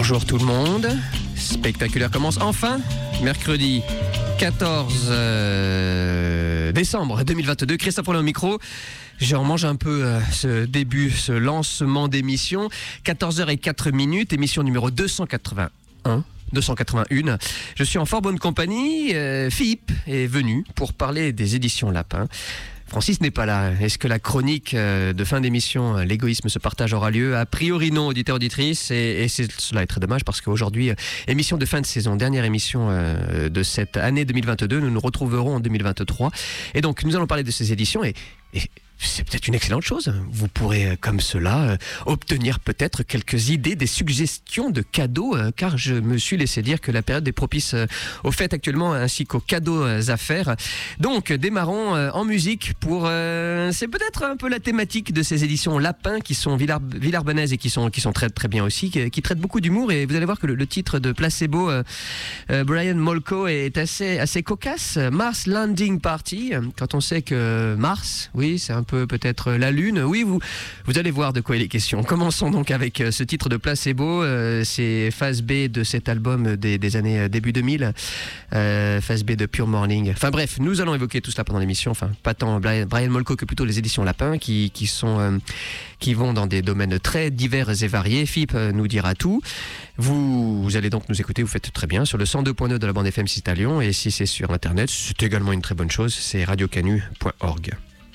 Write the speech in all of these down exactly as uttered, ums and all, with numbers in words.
Bonjour tout le monde. Spectaculaire commence enfin, mercredi quatorze euh, décembre deux mille vingt-deux. Christophe Rollin au micro. J'en mange un peu euh, ce début, ce lancement d'émission. quatorze heures zéro quatre minutes, émission numéro deux cent quatre-vingt-un. deux cent quatre-vingt-un. Je suis en fort bonne compagnie. Euh, Philippe est venu pour parler des éditions Lapin. Francis n'est pas là. Est-ce que la chronique de fin d'émission, l'égoïsme se partage, aura lieu? A priori non, auditeur, auditrice, et, et c'est, cela est très dommage parce qu'aujourd'hui, émission de fin de saison, dernière émission euh, de cette année deux mille vingt-deux, nous nous retrouverons en deux mille vingt-trois. Et donc, nous allons parler de ces éditions et, et c'est peut-être une excellente chose. Vous pourrez, comme cela, euh, obtenir peut-être quelques idées, des suggestions de cadeaux, euh, car je me suis laissé dire que la période est propice euh, aux fêtes actuellement, ainsi qu'aux cadeaux euh, à faire. Donc, démarrons euh, en musique pour... Euh, c'est peut-être un peu la thématique de ces éditions Lapin, qui sont Villar- Villarbannaises et qui sont, qui sont très, très bien aussi, qui, qui traitent beaucoup d'humour. Et vous allez voir que le, le titre de Placebo, euh, euh, Brian Molko, est assez, assez cocasse. Mars Landing Party, quand on sait que Mars, oui, c'est un peu peut-être la Lune. Oui, vous, vous allez voir de quoi il est question. Commençons donc avec ce titre de Placebo. Euh, c'est phase B de cet album des, des années début deux mille. Euh, phase B de Pure Morning. Enfin bref, nous allons évoquer tout cela pendant l'émission. Enfin, pas tant Brian, Brian Molko que plutôt les éditions Lapin qui, qui, sont, euh, qui vont dans des domaines très divers et variés. Philippe nous dira tout. Vous, vous allez donc nous écouter, vous faites très bien, sur le cent deux point neuf de la bande F M six à Lyon. Et si c'est sur Internet, c'est également une très bonne chose. C'est radio canu point org.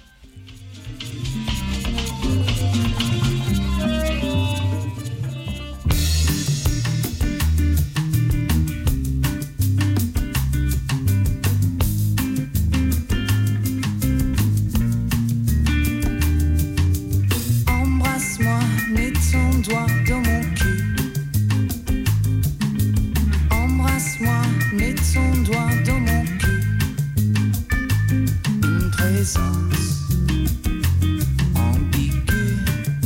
Embrasse-moi, mets ton doigt dans mon cul. Embrasse-moi, mets ton doigt dans mon cul. Une présence ambiguë,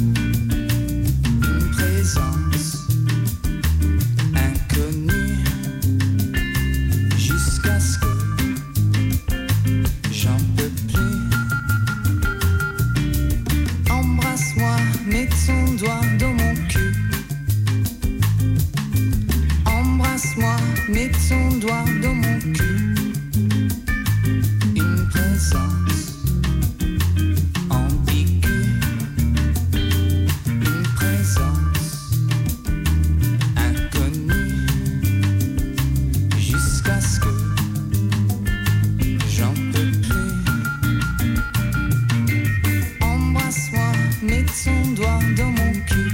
une présence inconnue, jusqu'à ce que j'en peux plus. Embrasse-moi, mets ton doigt dans mon cul. Embrasse-moi, mets ton doigt dans mon cul. Une présence ambiguë, une présence inconnue, jusqu'à ce que j'en peux plus. Embrasse-moi, mets ton doigt dans mon cul.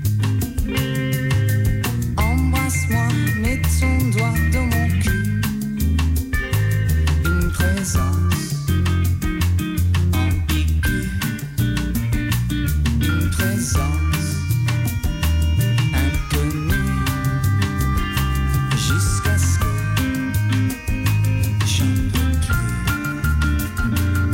Embrasse-moi, mets ton doigt dans mon cul. Une présence ambiguë, une présence inconnue, jusqu'à ce que j'en peux plus.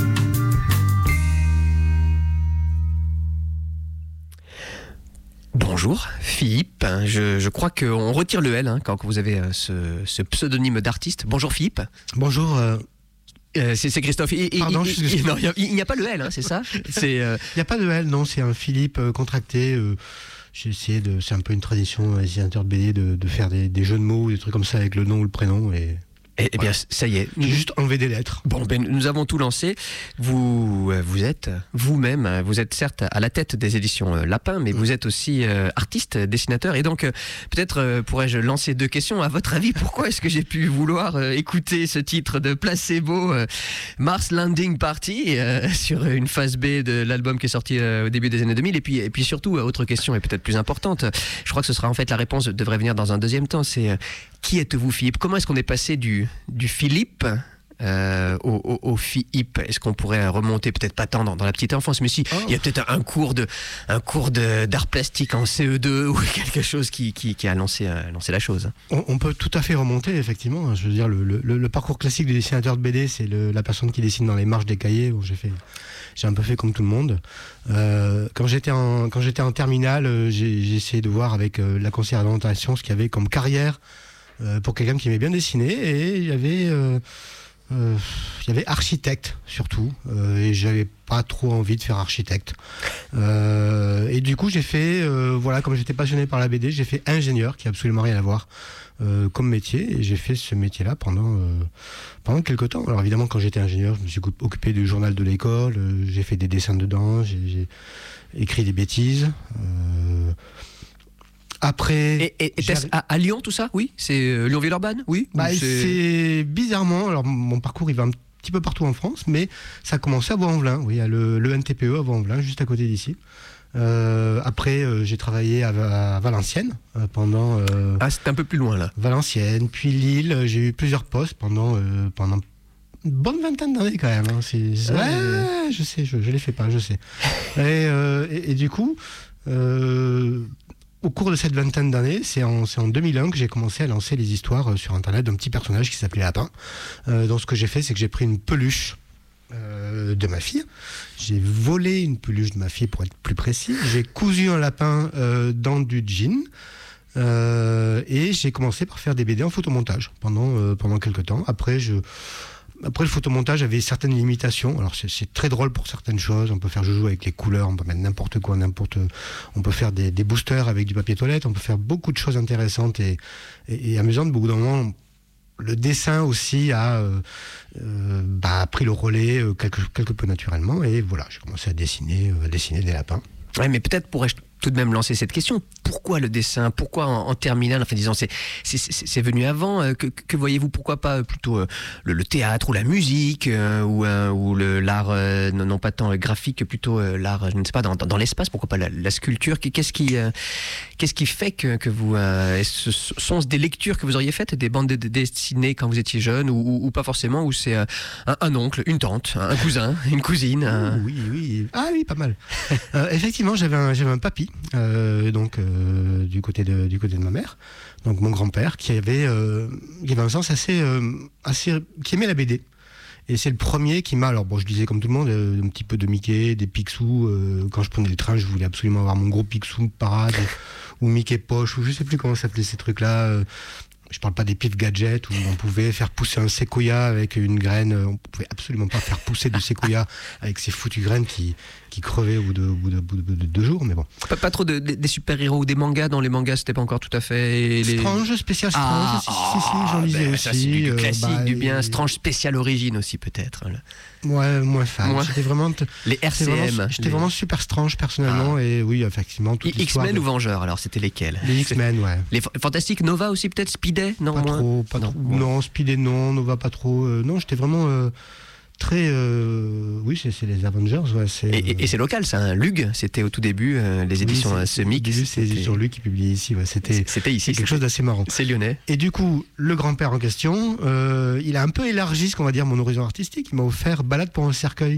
Bonjour Philippe, je, je crois qu'on retire le L hein, quand vous avez euh, ce, ce pseudonyme d'artiste. Bonjour Philippe. Bonjour. Euh... Euh, c'est, c'est Christophe. Et, et, Pardon, il, je suis... il, non, il n'y a pas le L, hein, c'est ça c'est, euh... Il n'y a pas de L, non, c'est un Philippe euh, contracté. Euh, j'ai essayé de. C'est un peu une tradition, les dessinateurs de B D, de, de faire des, des jeux de mots, des trucs comme ça avec le nom ou le prénom. Et... Eh, eh bien, voilà. ça y est. J'ai juste enlevé des lettres. Bon, ben, nous avons tout lancé. Vous, vous êtes vous-même, vous êtes certes à la tête des éditions Lapin, mais vous êtes aussi euh, artiste, dessinateur. Et donc, euh, peut-être euh, pourrais-je lancer deux questions. À votre avis, pourquoi est-ce que j'ai pu vouloir euh, écouter ce titre de Placebo, euh, Mars Landing Party, euh, sur une phase B de l'album qui est sorti euh, au début des années deux mille? Et puis, et puis surtout, autre question et peut-être plus importante. Je crois que ce sera en fait la réponse devrait venir dans un deuxième temps. C'est euh, qui êtes-vous, Philippe? Comment est-ce qu'on est passé du du Philippe euh, au, au, au Philippe? Est-ce qu'on pourrait remonter peut-être pas tant dans, dans la petite enfance, mais si oh. il y a peut-être un cours de un cours de, d'art plastique en C E deux ou quelque chose qui, qui, qui a lancé, euh, lancé la chose. On, on peut tout à fait remonter, effectivement. Je veux dire, le, le, le parcours classique du dessinateur de B D, c'est le, la personne qui dessine dans les marges des cahiers. Où j'ai fait, j'ai un peu fait comme tout le monde. Euh, quand j'étais en quand j'étais en terminale, j'ai, j'ai essayé de voir avec euh, la conseillère d'orientation ce qu'il y avait comme carrière. Euh, pour quelqu'un qui aimait bien dessiner, et il y avait euh, euh, il y avait architecte surtout, euh, et j'avais pas trop envie de faire architecte. Euh, et du coup, j'ai fait, euh, voilà, comme j'étais passionné par la B D, j'ai fait ingénieur, qui a absolument rien à voir euh, comme métier, et j'ai fait ce métier-là pendant euh, pendant quelques temps. Alors évidemment, quand j'étais ingénieur, je me suis occupé du journal de l'école, euh, j'ai fait des dessins dedans, j'ai, j'ai écrit des bêtises. Euh, Après, Et, et, était-ce à, à Lyon tout ça? Oui, c'est euh, Lyon-Villeurbanne, oui. bah, Ou c'est... c'est bizarrement. Alors mon parcours il va un petit peu partout en France, mais ça a commencé à Vaux-en-Velin. Oui, à le, le N T P E à Vaux-en-Velin, juste à côté d'ici. Euh, après, euh, j'ai travaillé à, à Valenciennes euh, pendant. Euh, Ah, c'était un peu plus loin là. Valenciennes, puis Lille. J'ai eu plusieurs postes pendant euh, pendant une bonne vingtaine d'années quand même. Hein. C'est, c'est... Ouais. Ouais, je sais, je, je les fais pas, je sais. et, euh, et, et du coup. Euh, Au cours de cette vingtaine d'années, c'est en, c'est en deux mille un que j'ai commencé à lancer les histoires euh, sur Internet d'un petit personnage qui s'appelait Lapin. Euh, donc ce que j'ai fait, c'est que j'ai pris une peluche euh, de ma fille. J'ai volé une peluche de ma fille pour être plus précis. J'ai cousu un lapin euh, dans du jean. Euh, et j'ai commencé par faire des B D en photomontage pendant, euh, pendant quelques temps. Après, je... Après, le photomontage avait certaines limitations. Alors, c'est, c'est très drôle pour certaines choses. On peut faire joujou avec les couleurs, on peut mettre n'importe quoi, n'importe. On peut faire des, des boosters avec du papier toilette. On peut faire beaucoup de choses intéressantes et, et, et amusantes. Beaucoup d'un moment, le dessin aussi a euh, euh, bah, pris le relais euh, quelque, quelque peu naturellement. Et voilà, j'ai commencé à dessiner, euh, à dessiner des lapins. Ouais, mais peut-être pourrais-je tout de même lancer cette question. Pourquoi le dessin? Pourquoi en, en terminale? Enfin, disons, c'est, c'est, c'est, c'est venu avant. Euh, que, que voyez-vous? Pourquoi pas plutôt euh, le, le théâtre ou la musique euh, ou, euh, ou le, l'art, euh, non, non pas tant euh, graphique, que plutôt euh, l'art, je ne sais pas, dans, dans, dans l'espace? Pourquoi pas la, la sculpture? Qu'est-ce qui, euh, qu'est-ce qui fait que, que vous... Euh, ce sont des lectures que vous auriez faites, des bandes dessinées quand vous étiez jeune, ou, ou, ou pas forcément, ou c'est euh, un, un oncle, une tante, un cousin, une cousine un... Oui, oui. Ah oui, pas mal. euh, effectivement, j'avais un, j'avais un papy, euh, donc euh, du côté de du côté de ma mère, donc mon grand-père, qui avait euh, qui avait un sens assez euh, assez qui aimait la B D. Et c'est le premier qui m'a, alors bon, je disais comme tout le monde, euh, un petit peu de Mickey, des Picsou. Euh, quand je prenais le train, je voulais absolument avoir mon gros Picsou parade ou Mickey poche, ou je sais plus comment s'appelaient ces trucs-là. Euh, je parle pas des pif gadgets où on pouvait faire pousser un séquoia avec une graine. On pouvait absolument pas faire pousser du séquoia avec ces foutues graines qui, qui crevaient au bout de, au bout de, au bout de, de deux jours, mais bon. Pas, pas trop de, de, des super-héros ou des mangas. Dans les mangas, c'était pas encore tout à fait... Les... Strange, spécial Strange, Ah, si, si, si, j'en lisais ben, aussi. ça, c'est du, du euh, classique, bah, du bien. et- Strange spécial origine aussi, peut-être. là. Ouais, moins fan. Moins. J'étais vraiment, t- Les R j'étais C M. vraiment, j'étais les... vraiment super Strange personnellement, et oui, effectivement, toute l'histoire X-Men de- ou Vengeurs, alors c'était lesquels? Les X-Men, ouais. Les Fa- Fantastiques, Nova aussi, peut-être? Speeday? Non, Pas moins. trop, pas Non, trop. moins. Non, Speedy non, Nova pas trop. euh, non, j'étais vraiment euh, très. euh, oui, c'est, c'est les Avengers, ouais. C'est, Et, et- et c'est local, ça, un Lug, c'était au tout début, euh, les éditions oui, euh, c'est, Semic. c'est, c'est les c'était- éditions lui qui publiait ici, ouais. C'était, C'était ici, c'est quelque c'était- chose d'assez marrant. c'est lyonnais. Et du coup, le grand-père en question, euh, il a un peu élargi, ce qu'on va dire, mon horizon artistique. Il m'a offert Balade pour un cercueil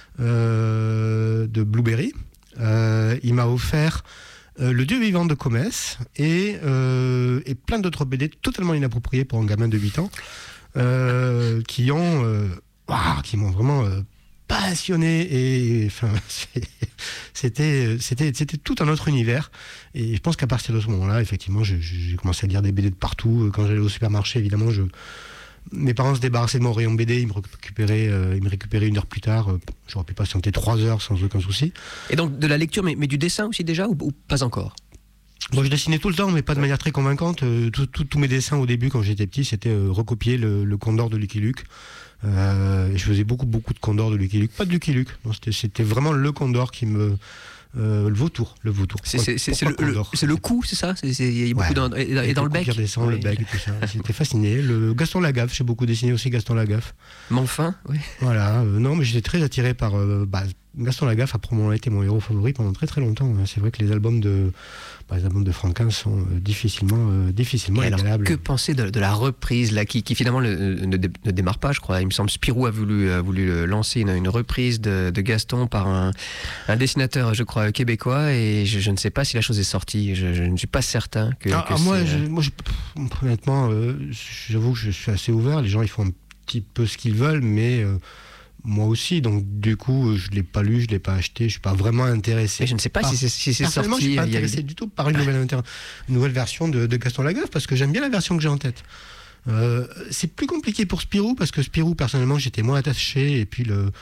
euh, de Blueberry. Euh, il m'a offert euh, Le Dieu vivant de Comès et, euh, et plein d'autres B D totalement inappropriés pour un gamin de huit ans euh, qui ont, euh, ouah, qui m'ont vraiment euh, passionné. Et enfin, c'est- c'était, c'était, c'était tout un autre univers. Et je pense qu'à partir de ce moment-là, effectivement, j'ai, j'ai commencé à lire des B D de partout. Quand j'allais au supermarché, évidemment, je, mes parents se débarrassaient de mon rayon B D, ils me récupéraient, euh, ils me récupéraient une heure plus tard. Euh, j'aurais pu patienter trois heures sans aucun souci. Et donc de la lecture, mais, mais du dessin aussi déjà, ou, ou pas encore? Bon, je dessinais tout le temps, mais pas de manière très convaincante. Euh, tout- tout- tous mes dessins au début, quand j'étais petit, c'était euh, recopier le, le Condor de Lucky Luke. Euh, et je faisais beaucoup, beaucoup de Condor de Lucky Luke. Pas de Lucky Luke, non, c'était, c'était vraiment le Condor qui me... Euh, le vautour, le vautour. C'est, c'est, c'est, c'est le, Pourquoi le- Condor c'est le cou, c'est ça? C'est, c'est- il y a beaucoup Ouais. dans, et, et Avec dans le bec? Qui redescend, Oui. le bec et tout ça. J'étais fasciné. Le Gaston Lagaffe, j'ai beaucoup dessiné aussi Gaston Lagaffe. Mais enfin, oui. Voilà, euh, non, mais j'étais très attiré par euh, bah, Gaston Lagaffe. A probablement été mon héros favori pendant très très longtemps. C'est vrai que les albums de, bah, les albums de Franquin sont euh, difficilement, euh, difficilement Et alors, égalables. que penser de, de la reprise là, qui, qui finalement le- ne, dé- ne démarre pas, je crois. Il me semble Spirou a voulu, a voulu lancer une, une reprise de, de Gaston par un, un dessinateur, je crois, québécois, et je, je ne sais pas si la chose est sortie. Je, je ne suis pas certain que. Ah, que ah, moi, c'est, je, euh, moi je- pff, honnêtement, euh, j'avoue que je suis assez ouvert. Les gens, ils font un petit peu ce qu'ils veulent, mais euh, moi aussi. Donc, du coup, je l'ai pas lu, je l'ai pas acheté. Je suis pas vraiment intéressé. et je ne sais pas Ah, si c'est, si c'est Personnellement, sorti. je suis pas il y a eu intéressé des- du tout par une nouvelle, inter- une nouvelle version de, de Gaston Lagaffe parce que j'aime bien la version que j'ai en tête. Euh, c'est plus compliqué pour Spirou, parce que Spirou, personnellement, j'étais moins attaché, et puis le...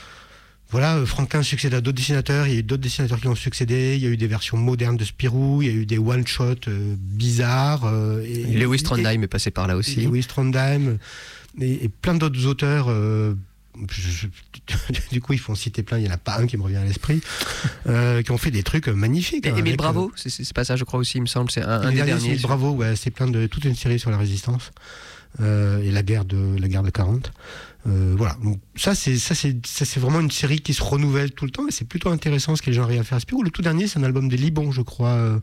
Voilà, Franquin succède à d'autres dessinateurs, il y a eu d'autres dessinateurs qui ont succédé, il y a eu des versions modernes de Spirou, il y a eu des one-shots euh, bizarres. Euh, et, Lewis Trondheim est passé par là aussi. Lewis Trondheim, et, et plein d'autres auteurs. Euh, je, je, du coup, ils font citer plein, il n'y en a pas un qui me revient à l'esprit, euh, qui ont fait des trucs magnifiques. Et, hein, Émile avec, Bravo, euh, c'est, c'est pas ça, je crois aussi, il me semble, c'est un, un des dernier, derniers. c'est Bravo, ouais, c'est plein de, toute une série sur la résistance euh, et la guerre de, la guerre de quarante. Euh, voilà, donc ça c'est, ça, c'est, ça c'est vraiment une série qui se renouvelle tout le temps et c'est plutôt intéressant ce que les gens arrivent à faire à Spirou. Le tout dernier, c'est un album des Libans, je crois, euh,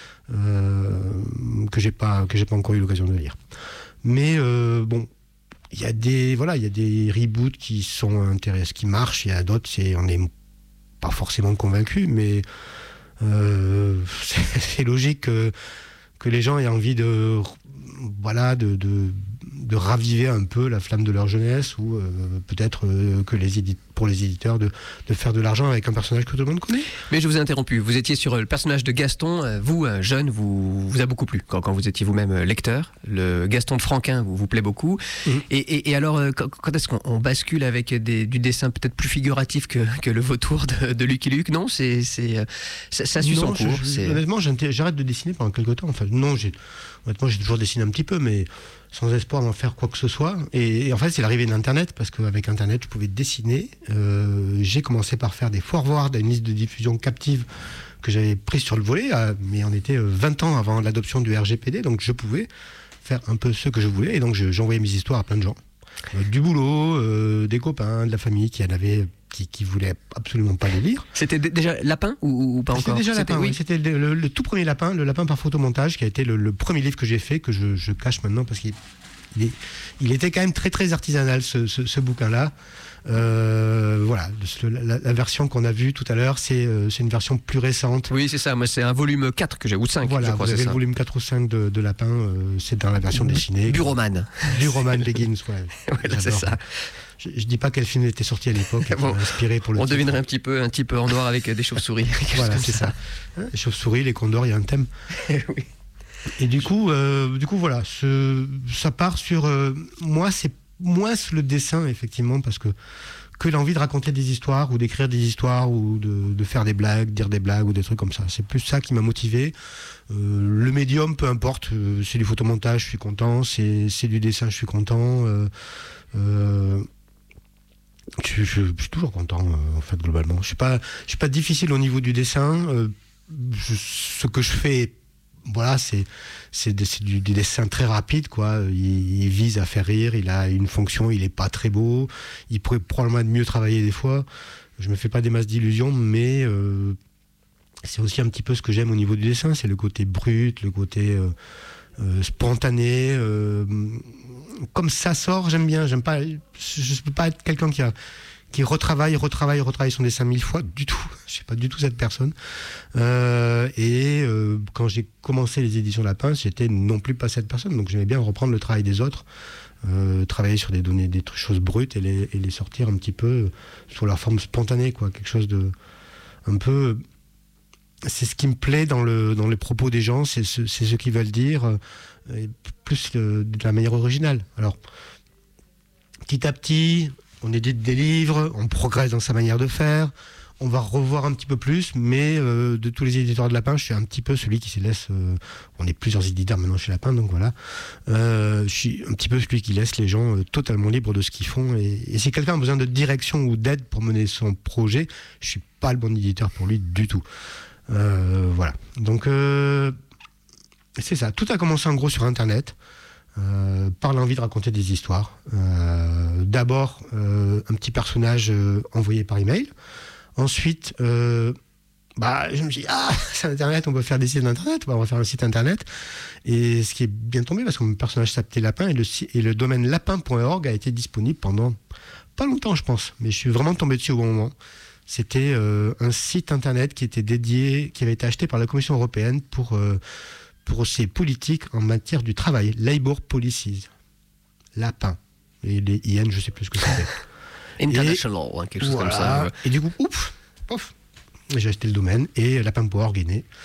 euh, que j'ai pas, que j'ai pas encore eu l'occasion de lire. Mais euh, bon, il y a des, voilà, il y a des reboots qui sont intéressants, qui marchent. Il y a d'autres, c'est, on n'est pas forcément convaincus, mais euh, c'est, c'est logique que, que les gens aient envie de, voilà, de, de de raviver un peu la flamme de leur jeunesse ou euh, peut-être euh, que les édite- pour les éditeurs de, de faire de l'argent avec un personnage que tout le monde connaît. Mais je vous ai interrompu, vous étiez sur le personnage de Gaston, vous, jeune, vous, vous a beaucoup plu quand, quand vous étiez vous-même lecteur. Le Gaston de Franquin vous, vous plaît beaucoup. Mmh. Et, et, et alors, quand, quand est-ce qu'on on bascule avec des, du dessin peut-être plus figuratif que, que le vautour de, de Lucky Luke? Non, c'est, c'est, ça, ça suit son cours. Je, c'est... Honnêtement, j'arrête de dessiner pendant quelques temps. Enfin, non, j'ai, honnêtement, j'ai toujours dessiné un petit peu, mais sans espoir d'en faire quoi que ce soit. Et, et en fait, c'est l'arrivée d'Internet, parce qu'avec Internet, je pouvais dessiner. Euh, j'ai commencé par faire des forwards à une liste de diffusion captive que j'avais prise sur le volet, euh, mais on était vingt ans avant l'adoption du R G P D, donc je pouvais faire un peu ce que je voulais. Et donc, je, j'envoyais mes histoires à plein de gens. Euh, du boulot, euh, des copains, de la famille qui en avaient... Qui, qui voulait absolument pas les lire. C'était d- déjà Lapin ou, ou pas C'était encore? déjà C'était Lapin, oui. oui. C'était le, le, le tout premier Lapin, le Lapin par photomontage, qui a été le, le premier livre que j'ai fait, que je, je cache maintenant parce qu'il il est, il était quand même très très artisanal ce, ce, ce bouquin-là. Euh, voilà, la, la, la version qu'on a vue tout à l'heure, c'est, euh, c'est une version plus récente. Oui, c'est ça, moi c'est un volume quatre que j'ai, ou cinq, voilà, je crois. Vous avez c'est le ça. volume quatre ou cinq de, de Lapin, euh, c'est dans la version dessinée. Du roman. Du roman Begins, ouais. Voilà, c'est ça. Je, je dis pas quel film était sorti à l'époque et qui bon, m'a inspiré pour le on titre. devinerait un petit peu, un type en noir avec des chauves-souris. Voilà, c'est ça. ça. Les chauves-souris, les condors, il y a un thème. Oui. Et du coup, euh, du coup voilà, ce, ça part sur... Euh, moi, c'est moins le dessin, effectivement, parce que, que l'envie de raconter des histoires, ou d'écrire des histoires, ou de, de faire des blagues, dire des blagues, ou des trucs comme ça. C'est plus ça qui m'a motivé. Euh, le médium, peu importe, euh, c'est du photomontage, je suis content, c'est, c'est du dessin, je suis content. Euh, euh, je, je, je suis toujours content, euh, en fait, globalement. Je suis pas, je suis pas difficile au niveau du dessin. Euh, je, ce que je fais... Voilà, c'est, c'est, c'est du, du dessin très rapide, quoi. Il, il vise à faire rire, il a une fonction, il est pas très beau, il pourrait probablement être mieux travaillé des fois. Je me fais pas des masses d'illusions, mais euh, c'est aussi un petit peu ce que j'aime au niveau du dessin, c'est le côté brut, le côté euh, euh, spontané. Euh, comme ça sort, j'aime bien. J'aime pas, je ne peux pas être quelqu'un qui a qui retravaille, retravaille, retravaille son dessin mille fois, du tout. Je suis pas du tout cette personne. Euh, et euh, quand j'ai commencé les éditions Lapin, j'étais non plus pas cette personne, donc j'aimais bien reprendre le travail des autres, euh, travailler sur des données, des choses brutes et les, et les sortir un petit peu sous leur forme spontanée, quoi, quelque chose de un peu. C'est ce qui me plaît dans le dans les propos des gens, c'est ce, c'est ce qu'ils veulent dire, euh, plus le, de la manière originale. Alors, petit à petit. On édite des livres, on progresse dans sa manière de faire, on va revoir un petit peu plus, mais euh, de tous les éditeurs de Lapin, je suis un petit peu celui qui se laisse... Euh, on est plusieurs éditeurs maintenant chez Lapin, donc voilà. Euh, je suis un petit peu celui qui laisse les gens euh, totalement libres de ce qu'ils font. Et, et si quelqu'un a besoin de direction ou d'aide pour mener son projet, je suis pas le bon éditeur pour lui du tout. Euh, voilà. Donc, euh, c'est ça. Tout a commencé en gros sur Internet. Euh, par l'envie de raconter des histoires. Euh, d'abord, euh, un petit personnage euh, envoyé par email. Ensuite, euh, bah, je me dis, ah, c'est Internet, on peut faire des sites Internet, on va faire un site Internet. Et ce qui est bien tombé, parce que mon personnage s'appelait Lapin, et le, et le domaine lapin point org a été disponible pendant pas longtemps, je pense. Mais je suis vraiment tombé dessus au bon moment. C'était euh, un site Internet qui était dédié, qui avait été acheté par la Commission européenne pour... Euh, pour ses politiques en matière du travail, Labour Policies, Lapin, et les I N, je ne sais plus ce que c'était. International, et, hein, quelque chose voilà. Comme ça. Et du coup, ouf, pof, j'ai acheté le domaine, et lapin point org est né.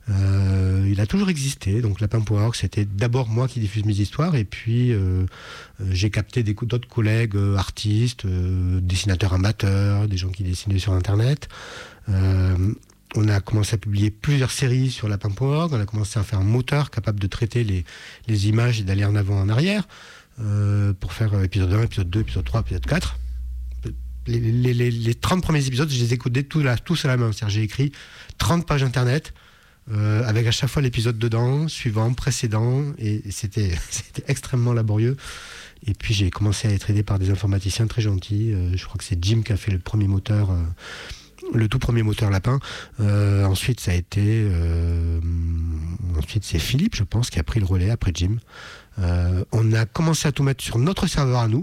Euh, il a toujours existé. Donc lapin point org, c'était d'abord moi qui diffuse mes histoires, et puis euh, j'ai capté des, d'autres collègues euh, artistes, euh, dessinateurs amateurs, des gens qui dessinaient sur Internet. Euh, on a commencé à publier plusieurs séries sur lapin point org. On a commencé à faire un moteur capable de traiter les, les images et d'aller en avant, en arrière, euh, pour faire épisode un, épisode deux, épisode trois, épisode quatre. Les, les, les, les trente premiers épisodes, je les ai codés tous, là, tous à la main. C'est-à-dire, j'ai écrit trente pages Internet, euh, avec à chaque fois l'épisode dedans, suivant, précédent, et, et c'était, c'était extrêmement laborieux. Et puis j'ai commencé à être aidé par des informaticiens très gentils. Euh, je crois que c'est Jim qui a fait le premier moteur, euh, le tout premier moteur Lapin. Euh, ensuite, ça a été, euh, ensuite c'est Philippe, je pense, qui a pris le relais après Jim. Euh, on a commencé à tout mettre sur notre serveur à nous.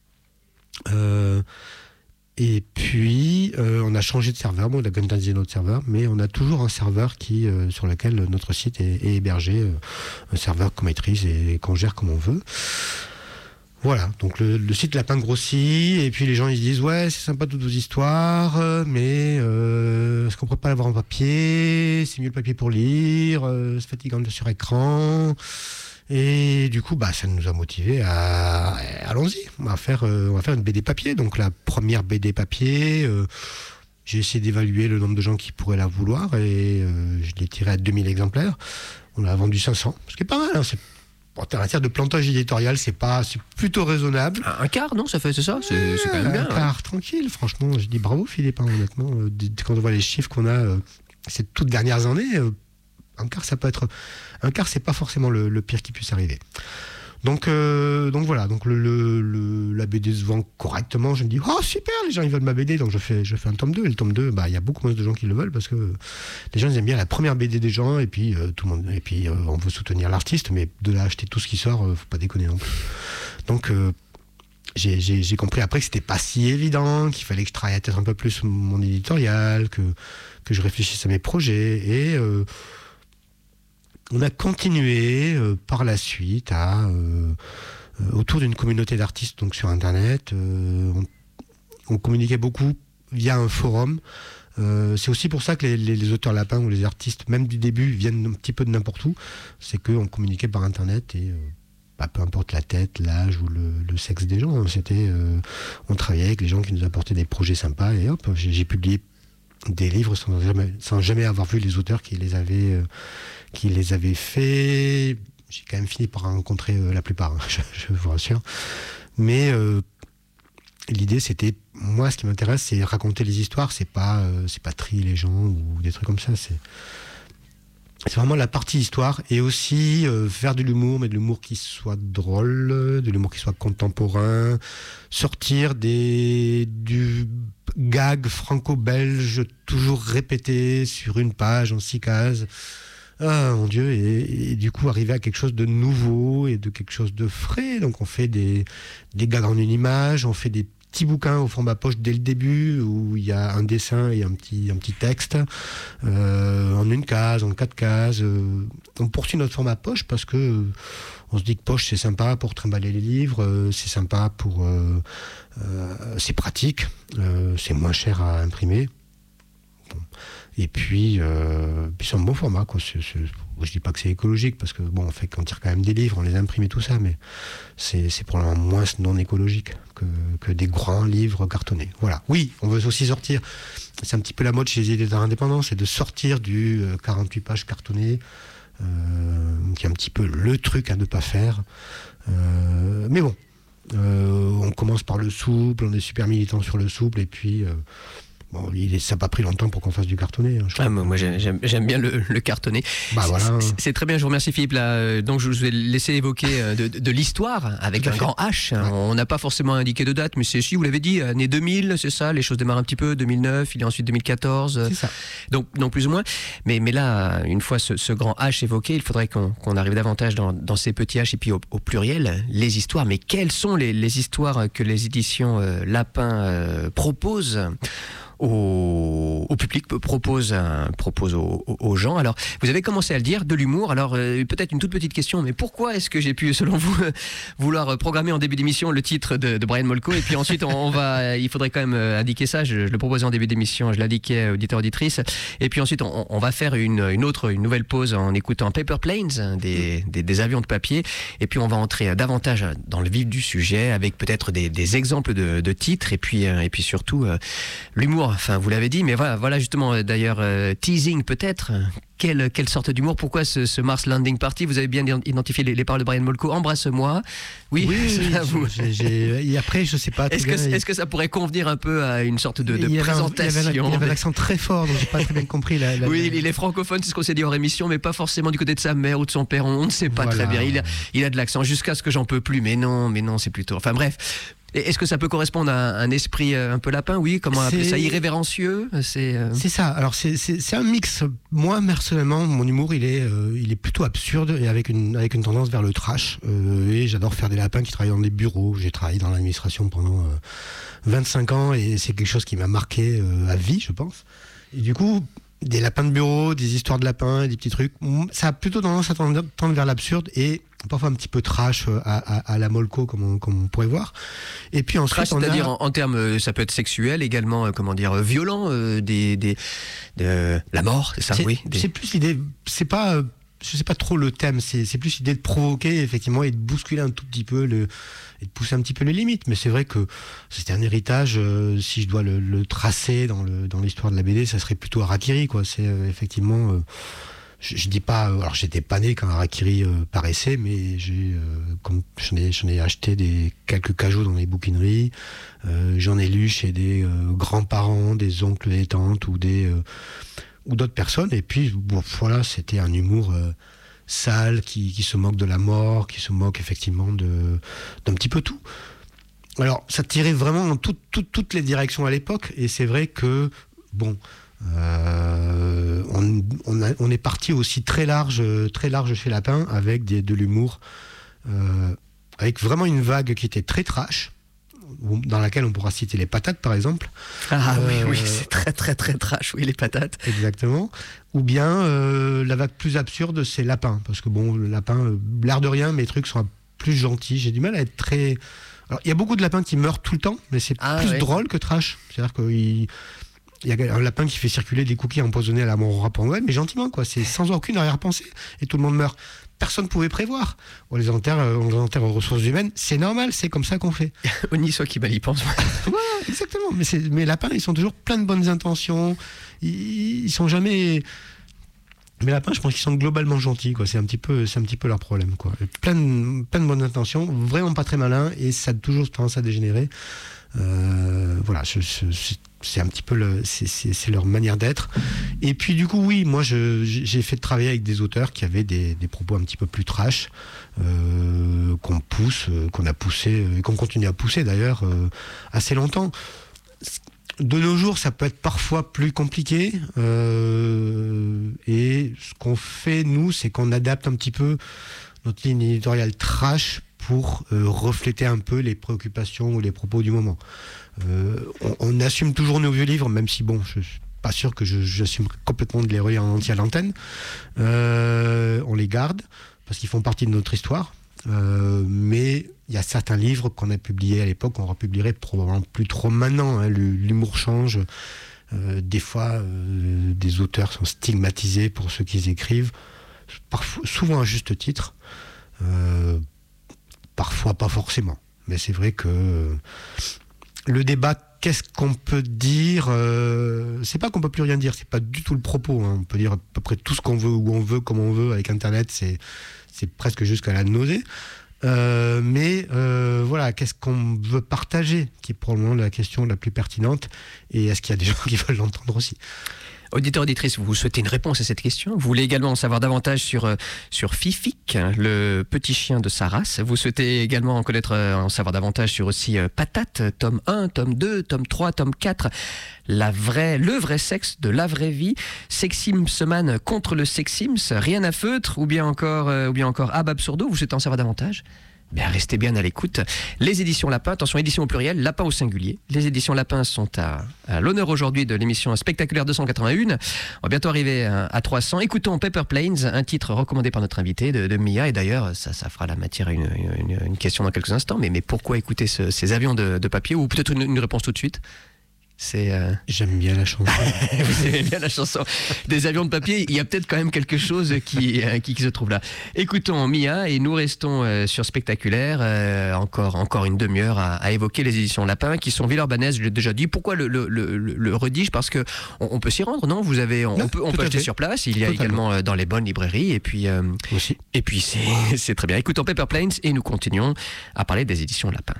Euh, Et puis, euh, on a changé de serveur. Bon, on a organisé notre serveur, mais on a toujours un serveur qui, euh, sur lequel notre site est, est hébergé, euh, un serveur qu'on maîtrise et qu'on gère comme on veut. Voilà, donc le, le site Lapin grossit, et puis les gens ils se disent ouais, c'est sympa toutes vos histoires, mais euh, est-ce qu'on pourrait pas l'avoir en papier? C'est mieux le papier pour lire, euh, c'est fatigant de sur écran. Et du coup, bah, ça nous a motivés à allons-y, on va faire, euh, on va faire une B D papier. Donc la première B D papier, euh, j'ai essayé d'évaluer le nombre de gens qui pourraient la vouloir, et euh, je l'ai tiré à deux mille exemplaires. On a vendu cinq cents, ce qui est pas mal. Hein, c'est, en matière de plantage éditorial, c'est pas, c'est plutôt raisonnable. Un quart, non, ça fait, c'est ça, c'est, ouais, c'est quand même bien. Un quart, hein. Tranquille. Franchement, je dis bravo Philippe. Hein, honnêtement, euh, quand on voit les chiffres qu'on a euh, ces toutes dernières années. Euh, Un quart, ça peut être. Un quart, c'est pas forcément le, le pire qui puisse arriver. Donc, euh, donc voilà. Donc le, le, le, la B D se vend correctement. Je me dis, oh super, les gens ils veulent ma B D, donc je fais, je fais un tome deux. Et le tome deux, bah il y a beaucoup moins de gens qui le veulent parce que les gens ils aiment bien la première B D des gens, et puis euh, tout le monde, et puis euh, on veut soutenir l'artiste, mais de là acheter tout ce qui sort, euh, faut pas déconner non plus. Donc euh, j'ai, j'ai, j'ai compris après que c'était pas si évident, qu'il fallait que je travaille peut-être un peu plus mon éditorial, que que je réfléchisse à mes projets, et euh, on a continué euh, par la suite à, euh, euh, autour d'une communauté d'artistes donc sur Internet. Euh, on, on communiquait beaucoup via un forum. Euh, c'est aussi pour ça que les, les, les auteurs lapins ou les artistes, même du début, viennent un petit peu de n'importe où. C'est qu'on communiquait par Internet, et euh, bah, peu importe la tête, l'âge ou le, le sexe des gens. C'était, euh, on travaillait avec les gens qui nous apportaient des projets sympas, et hop, j'ai, j'ai publié des livres sans jamais, sans jamais avoir vu les auteurs qui les avaient, euh, qui les avaient faits. J'ai quand même fini par rencontrer euh, la plupart, hein, je, je vous rassure. Mais euh, l'idée, c'était, moi, ce qui m'intéresse, c'est raconter les histoires. C'est pas, euh, c'est pas trier les gens ou des trucs comme ça. C'est, c'est vraiment la partie histoire, et aussi euh, faire de l'humour, mais de l'humour qui soit drôle, de l'humour qui soit contemporain, sortir des, du gag franco-belge toujours répété sur une page en six cases. Ah mon Dieu, et, et du coup arriver à quelque chose de nouveau et de quelque chose de frais. Donc on fait des, des gags en une image, on fait des petits bouquins au format poche dès le début, où il y a un dessin et un petit, un petit texte, euh, en une case, en quatre cases. Euh, on poursuit notre format poche parce que euh, on se dit que poche c'est sympa pour trimballer les livres, euh, c'est sympa pour, euh, euh, c'est pratique, euh, c'est moins cher à imprimer. Bon. Et puis, euh, puis c'est un bon format, quoi. C'est, c'est, je dis pas que c'est écologique, parce que bon, on fait, on tire quand même des livres, on les imprime et tout ça, mais c'est, c'est probablement moins non écologique que, que des grands livres cartonnés. Voilà. Oui, on veut aussi sortir. C'est un petit peu la mode chez les éditeurs indépendants, c'est de sortir du quarante-huit pages cartonné, euh, qui est un petit peu le truc à ne pas faire. Euh, mais bon, euh, on commence par le souple, on est super militant sur le souple, et puis. Euh, Bon, il est, ça n'a pas pris longtemps pour qu'on fasse du cartonné. Hein, ah, moi, j'aime, j'aime, j'aime bien le, le cartonné. Bah, voilà. c'est, c'est très bien, je vous remercie Philippe. Là, donc je vous ai laissé évoquer de, de, de l'histoire avec un fait. Grand H. Ouais. On n'a pas forcément indiqué de date, mais c'est, si vous l'avez dit, année deux mille, c'est ça. Les choses démarrent un petit peu. deux mille neuf, il est ensuite deux mille quatorze. C'est ça. Donc, donc plus ou moins. Mais, mais là, une fois ce, ce grand H évoqué, il faudrait qu'on, qu'on arrive davantage dans, dans ces petits H, et puis au, au pluriel, les histoires. Mais quelles sont les, les histoires que les éditions euh, Lapin euh, proposent au, au public, propose, un, propose aux, aux gens. Alors, vous avez commencé à le dire, de l'humour. Alors, euh, peut-être une toute petite question, mais pourquoi est-ce que j'ai pu, selon vous, vouloir programmer en début d'émission le titre de, de Brian Molko, et puis ensuite, on, on va, il faudrait quand même indiquer ça. Je, je le proposais en début d'émission, je l'indiquais auditeur auditrice. Et puis ensuite, on, on va faire une, une autre, une nouvelle pause en écoutant Paper Planes, des, des, des avions de papier. Et puis, on va entrer davantage dans le vif du sujet, avec peut-être des, des exemples de, de titres, et puis, et puis surtout euh, l'humour. Enfin, vous l'avez dit, mais voilà, voilà justement, d'ailleurs, euh, teasing peut-être. Quelle, quelle sorte d'humour? Pourquoi ce, ce Mars Landing Party? Vous avez bien identifié les, les paroles de Brian Molko. Embrasse-moi. Oui, oui, oui vous... j'ai, j'ai... Et après, je sais pas. Est-ce que, est-ce que ça pourrait convenir un peu à une sorte de, de il présentation? Un, il y avait, avait l'accent très fort, donc j'ai pas très bien compris. La, la, oui, la... il est francophone, c'est ce qu'on s'est dit hors émission, mais pas forcément du côté de sa mère ou de son père. On ne sait pas voilà. très bien. Il a, il a de l'accent jusqu'à ce que j'en peux plus. Mais non, mais non, c'est plutôt. Enfin bref. Est-ce que ça peut correspondre à un esprit un peu lapin? Oui, comment appeler ça? Irrévérencieux? C'est, euh... c'est ça. Alors, c'est, c'est, c'est un mix. Moi, personnellement, mon humour, il est, euh, il est plutôt absurde et avec une, avec une tendance vers le trash. Euh, et j'adore faire des lapins qui travaillent dans des bureaux. J'ai travaillé dans l'administration pendant euh, vingt-cinq ans et c'est quelque chose qui m'a marqué euh, à vie, je pense. Et du coup, des lapins de bureau, des histoires de lapins, des petits trucs, ça a plutôt tendance à tendre, tendre vers l'absurde et parfois un petit peu trash à, à, à la Molko, comme on, comme on pourrait voir. Et puis ensuite, trash, on c'est-à-dire a... en, en termes, ça peut être sexuel également, euh, comment dire, violent, euh, des, des, de la mort, c'est ça? C'est, oui. Des... c'est plus l'idée, c'est pas, euh, je sais pas trop le thème, c'est, c'est plus l'idée de provoquer effectivement et de bousculer un tout petit peu le, et de pousser un petit peu les limites. Mais c'est vrai que c'était un héritage. Euh, si je dois le, le tracer dans le, dans l'histoire de la B D, ça serait plutôt Harakiri, quoi. C'est euh, effectivement. Euh, Je, je dis pas, alors j'étais pas né quand Harakiri euh, paraissait, mais j'ai, euh, comme j'en ai, j'en ai acheté des quelques cajots dans les bouquineries, euh, j'en ai lu chez des euh, grands-parents, des oncles, des tantes ou des euh, ou d'autres personnes. Et puis bon, voilà, c'était un humour euh, sale qui, qui se moque de la mort, qui se moque effectivement de d'un petit peu tout. Alors ça tirait vraiment dans tout, tout, toutes les directions à l'époque, et c'est vrai que bon. Euh, on, on, a, on est parti aussi très large, très large chez Lapin avec des, de l'humour, euh, avec vraiment une vague qui était très trash, dans laquelle on pourra citer les patates par exemple. Ah euh, oui, oui, c'est très très très trash, oui, les patates. Exactement. Ou bien euh, la vague plus absurde, c'est Lapin, parce que bon, le lapin, euh, l'air de rien, mes trucs sont plus gentils. J'ai du mal à être très. Alors, il y a beaucoup de lapins qui meurent tout le temps, mais c'est ah, plus ouais. drôle que trash. C'est-à-dire qu'il. Il y a un lapin qui fait circuler des cookies empoisonnés à la mort au rap en Noël, mais gentiment, quoi. C'est sans aucune arrière-pensée. Et tout le monde meurt. Personne ne pouvait prévoir. On les enterre, on les enterre aux ressources humaines. C'est normal, c'est comme ça qu'on fait. Oni soit qui mal y pense. Ouais, exactement. Mais, c'est, mais les lapins, ils sont toujours plein de bonnes intentions. Ils, ils sont jamais. Mais les lapins, je pense qu'ils sont globalement gentils, quoi. C'est un petit peu, c'est un petit peu leur problème, quoi. Plein de, plein de bonnes intentions, vraiment pas très malins, et ça a toujours tendance à dégénérer. Euh, voilà, je, je, c'est, c'est un petit peu le, c'est, c'est, c'est leur manière d'être. Et puis du coup, oui, moi, je, j'ai fait travailler avec des auteurs qui avaient des, des propos un petit peu plus trash, euh, qu'on pousse, qu'on a poussé et qu'on continue à pousser d'ailleurs euh, assez longtemps. De nos jours, ça peut être parfois plus compliqué. Euh, et ce qu'on fait, nous, c'est qu'on adapte un petit peu notre ligne éditoriale trash pour euh, refléter un peu les préoccupations ou les propos du moment. Euh, on, on assume toujours nos vieux livres, même si, bon, je suis pas sûr que je, j'assume complètement de les relire en entier à l'antenne. Euh, on les garde, parce qu'ils font partie de notre histoire. Euh, mais il y a certains livres qu'on a publiés à l'époque, qu'on republierait probablement plus trop maintenant. Hein. L'humour change. Euh, des fois, euh, des auteurs sont stigmatisés pour ce qu'ils écrivent, parfois, souvent à juste titre. Euh, parfois pas forcément. Mais c'est vrai que euh, le débat, qu'est-ce qu'on peut dire euh, c'est pas qu'on peut plus rien dire, c'est pas du tout le propos. Hein. On peut dire à peu près tout ce qu'on veut, où on veut, comme on veut, avec Internet, c'est, c'est presque jusqu'à la nausée. Euh, mais euh, voilà, qu'est-ce qu'on veut partager, qui est probablement la question la plus pertinente, et est-ce qu'il y a des gens qui veulent l'entendre aussi? Auditeur, auditrice, vous souhaitez une réponse à cette question? Vous voulez également en savoir davantage sur, sur Fific, le petit chien de sa race. Vous souhaitez également en connaître, en savoir davantage sur aussi Patate, tome un, tome deux, tome trois, tome quatre. La vraie, le vrai sexe de la vraie vie. Seximsman contre le Sexims, rien à feutre, ou bien encore, ou bien encore Ab Absurdo. Vous souhaitez en savoir davantage? Bien, restez bien à l'écoute. Les éditions Lapin, attention, édition au pluriel, Lapin au singulier. Les éditions Lapin sont à, à l'honneur aujourd'hui de l'émission Spectaculaire deux cent quatre-vingt-un. On va bientôt arriver à, à trois cents. Écoutons Paper Planes, un titre recommandé par notre invité de, de Mia. Et d'ailleurs, ça, ça fera la matière à une, une, une question dans quelques instants. Mais, mais pourquoi écouter ce, ces avions de, de papier? Ou peut-être une, une réponse tout de suite. C'est euh... J'aime bien la chanson. Vous aimez bien la chanson. Des avions de papier, il y a peut-être quand même quelque chose qui, euh, qui, qui se trouve là. Écoutons Mia et nous restons euh, sur Spectaculaire. Euh, encore, encore une demi-heure à, à évoquer les éditions Lapin qui sont Villeurbanaises, je l'ai déjà dit. Pourquoi le, le, le, le redige? Parce qu'on on peut s'y rendre, non? Vous avez, on, non, on peut, on peut acheter fait. Sur place. Il y a Totalement. également euh, dans les bonnes librairies. Et puis, euh, Aussi. Et puis c'est, c'est très bien. Écoutons Paper Planes et nous continuons à parler des éditions Lapin.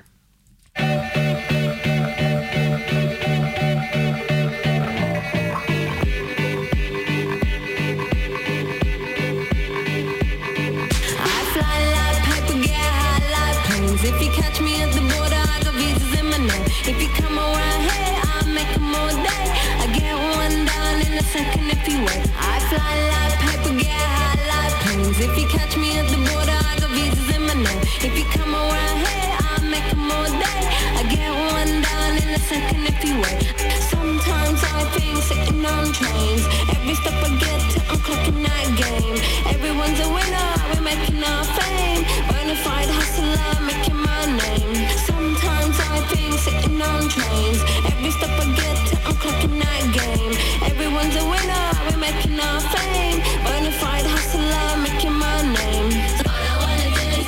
If you catch me at the border, I got visas in my name. If you come around here, I'll make them all day. I get one down in a second if you wait. I fly like paper, get high like planes. If you catch me at the border, I got visas in my name. If you come around here, I'll make them all day. I get one down in a second if you wait. Sometimes I think sitting on trains. Every step I get to, I'm clocking that game. Everyone's a winner, we're making our fame. Bonafide hustler, making my name. Sometimes I think sitting on trains. Every step I get to, I'm clocking that game. Everyone's a winner, we're making our fame. Bonafide hustler, making my name. All I wanna do is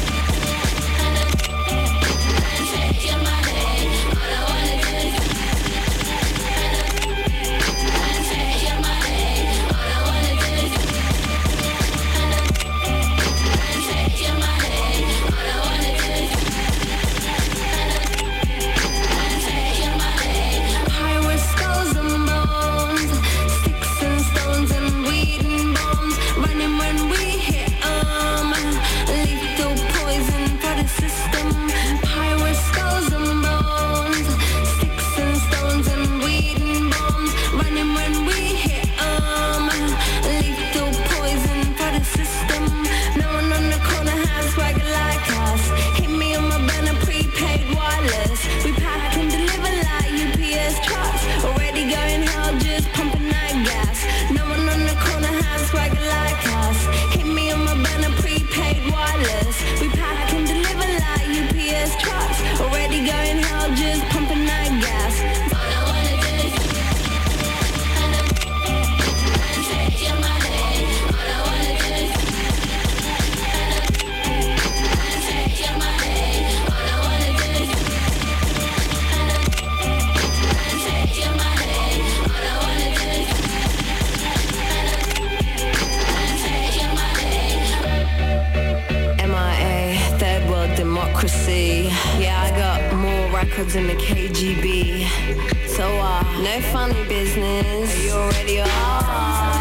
take your money. All I wanna do is take your money. All I wanna do is take your money. All I wanna do is take your money. Pirates, skulls and bones, sticks and stones and weed and bombs. Running when we hit 'em. Lethal poison for the system. Pirates, skulls and bones, sticks and stones and weed and bombs. Running when we hit 'em. Lethal poison for the system. No one on the corner has swagger like us. Hit me on my banner, prepaid wireless. We pack and deliver like U P S trucks. Already going hell, just pumping that gas. No one on the corner has swagger like us. Hit me on my banner, prepaid wireless. We pack and deliver like U P S trucks. Already going hell, just pumping that gas. All I wanna do is take your money. All I wanna do is take your money. All I wanna do is take your money. All I wanna do is take your money. M I A, third world democracy. Yeah, I got more records than the K G B. So, uh, no funny business. You already are.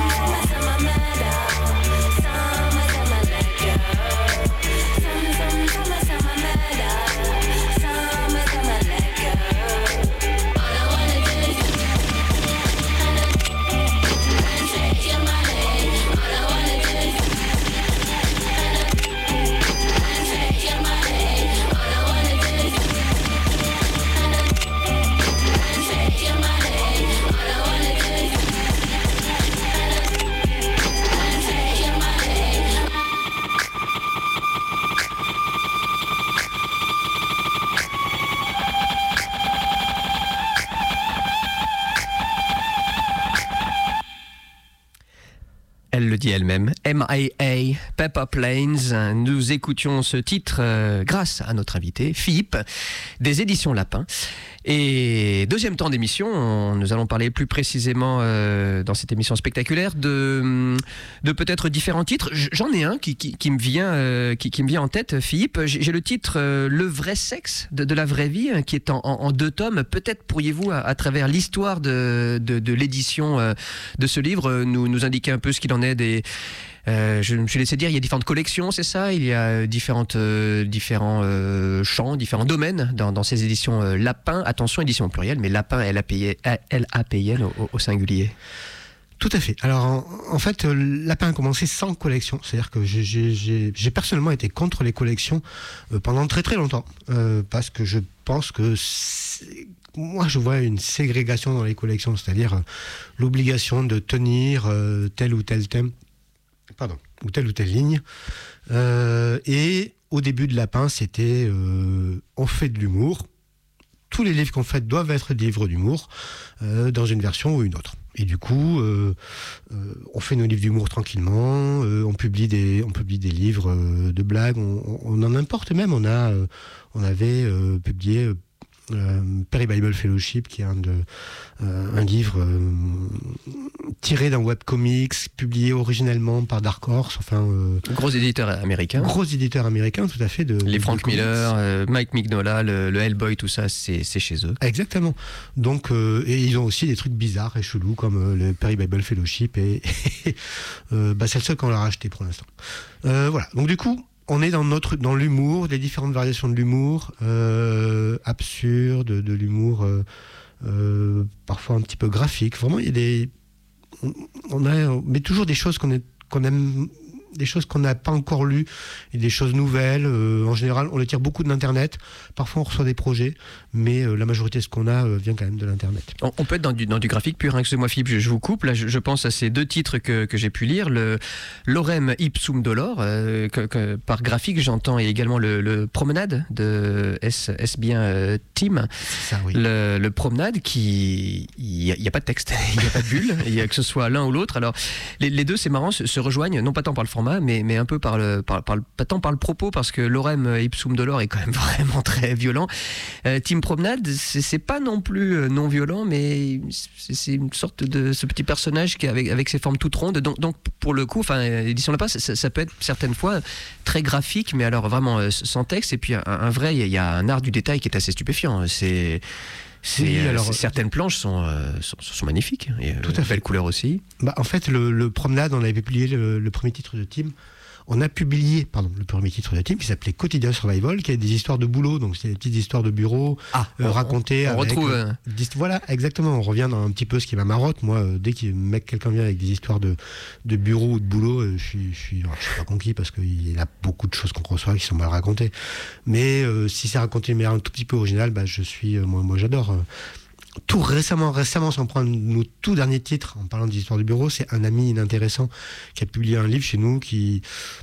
Elle le dit elle-même, M I A, Paper Planes. Nous écoutions ce titre euh, grâce à notre invité, Philippe, des éditions Lapin. Et deuxième temps d'émission, on, nous allons parler plus précisément euh, dans cette émission spectaculaire de, de peut-être différents titres. J'en ai un qui, qui, qui, me vient, euh, qui, qui me vient en tête, Philippe. J'ai le titre euh, Le vrai sexe de, de la vraie vie, hein, qui est en, en, en deux tomes. Peut-être pourriez-vous, à, à travers l'histoire de, de, de l'édition euh, de ce livre, nous, nous indiquer un peu ce qu'il en est des... Euh, je me suis laissé dire, il y a différentes collections, c'est ça? Il y a différentes, euh, différents euh, champs, différents domaines dans, dans ces éditions euh, Lapin. Attention, édition au pluriel, mais Lapin, L A P I N au, au singulier. Tout à fait. Alors, en, en fait, euh, Lapin a commencé sans collection. C'est-à-dire que j'ai, j'ai, j'ai, j'ai personnellement été contre les collections euh, pendant très très longtemps. Euh, parce que je pense que c'est... moi, je vois une ségrégation dans les collections. C'est-à-dire euh, l'obligation de tenir euh, tel ou tel thème, pardon, ou telle ou telle ligne. Euh, et au début de Lapin, c'était euh, on fait de l'humour. Tous les livres qu'on fait doivent être des livres d'humour euh, dans une version ou une autre. Et du coup, euh, euh, on fait nos livres d'humour tranquillement, euh, on publie des, on publie des livres euh, de blagues, on, on en importe même. On a, euh, on avait euh, publié euh, Perry Bible Fellowship, qui est un de, euh, un livre euh, tiré d'un webcomics, publié originellement par Dark Horse, enfin euh, Gros éditeur américain. gros éditeur américain, tout à fait. De, Les de Frank comics. Miller, euh, Mike Mignola, le, le Hellboy, tout ça, c'est, c'est chez eux. Exactement. Donc, euh, et ils ont aussi des trucs bizarres et chelous comme euh, le Perry Bible Fellowship et, et euh, bah, c'est le seul qu'on leur a acheté pour l'instant. Euh, voilà. Donc du coup, on est dans notre dans l'humour, les différentes variations de l'humour, euh, absurde, de l'humour euh, euh, parfois un petit peu graphique. Vraiment, il y a des on, on a mais toujours des choses qu'on est qu'on aime. Des choses qu'on n'a pas encore lues et des choses nouvelles. Euh, en général, on les tire beaucoup de l'internet. Parfois, on reçoit des projets, mais euh, la majorité de ce qu'on a euh, vient quand même de l'internet. On, on peut être dans du, dans du graphique pur. Hein. Excusez-moi, Philippe, je, je vous coupe. Là, je, je pense à ces deux titres que, que j'ai pu lire. Le Lorem Ipsum Dolor, euh, que, que, par graphique, j'entends, et également le, le Promenade de S, S bien euh, Tim. Ça, oui. Le, le Promenade, qui. Il n'y a, a pas de texte, il n'y a pas de bulle, il y a que ce soit l'un ou l'autre. Alors, les, les deux, c'est marrant, se, se rejoignent, non pas tant par le format, mais, mais un peu par le, par, par le, pas tant par le propos, parce que Lorem Ipsum Dolor est quand même vraiment très violent. Euh, Team Promenade, c'est, c'est pas non plus euh, non violent, mais c'est, c'est une sorte de ce petit personnage qui est avec, avec ses formes toutes rondes. Donc, donc pour le coup, enfin, édition Lapin, ça, ça peut être certaines fois très graphique, mais alors vraiment euh, sans texte. Et puis un, un vrai, il y a un art du détail qui est assez stupéfiant. C'est C'est, oui, alors, euh, certaines planches sont, euh, sont, sont magnifiques. Et, tout euh, à fait. Belle couleur aussi. Bah, en fait, le, le Promenade, on avait publié le, le premier titre de Tim. On a publié, pardon, le premier titre de Tim qui s'appelait Quotidien Survival, qui est des histoires de boulot, donc c'est des petites histoires de bureau ah, euh, on, racontées. On, on avec, retrouve. Euh, voilà, exactement. On revient dans un petit peu ce qui est ma marotte. Moi, euh, dès que mec, quelqu'un vient avec des histoires de, de bureau ou de boulot, euh, je suis, je suis, alors, je suis pas conquis parce qu'il y a beaucoup de choses qu'on reçoit qui sont mal racontées. Mais euh, si c'est raconté de manière un tout petit peu originale, bah, je suis, euh, moi, moi, j'adore. Euh, Tout récemment, récemment, sans prendre nos tout derniers titres, en parlant d'histoire du bureau, c'est un ami inintéressant qui a publié un livre chez nous qui...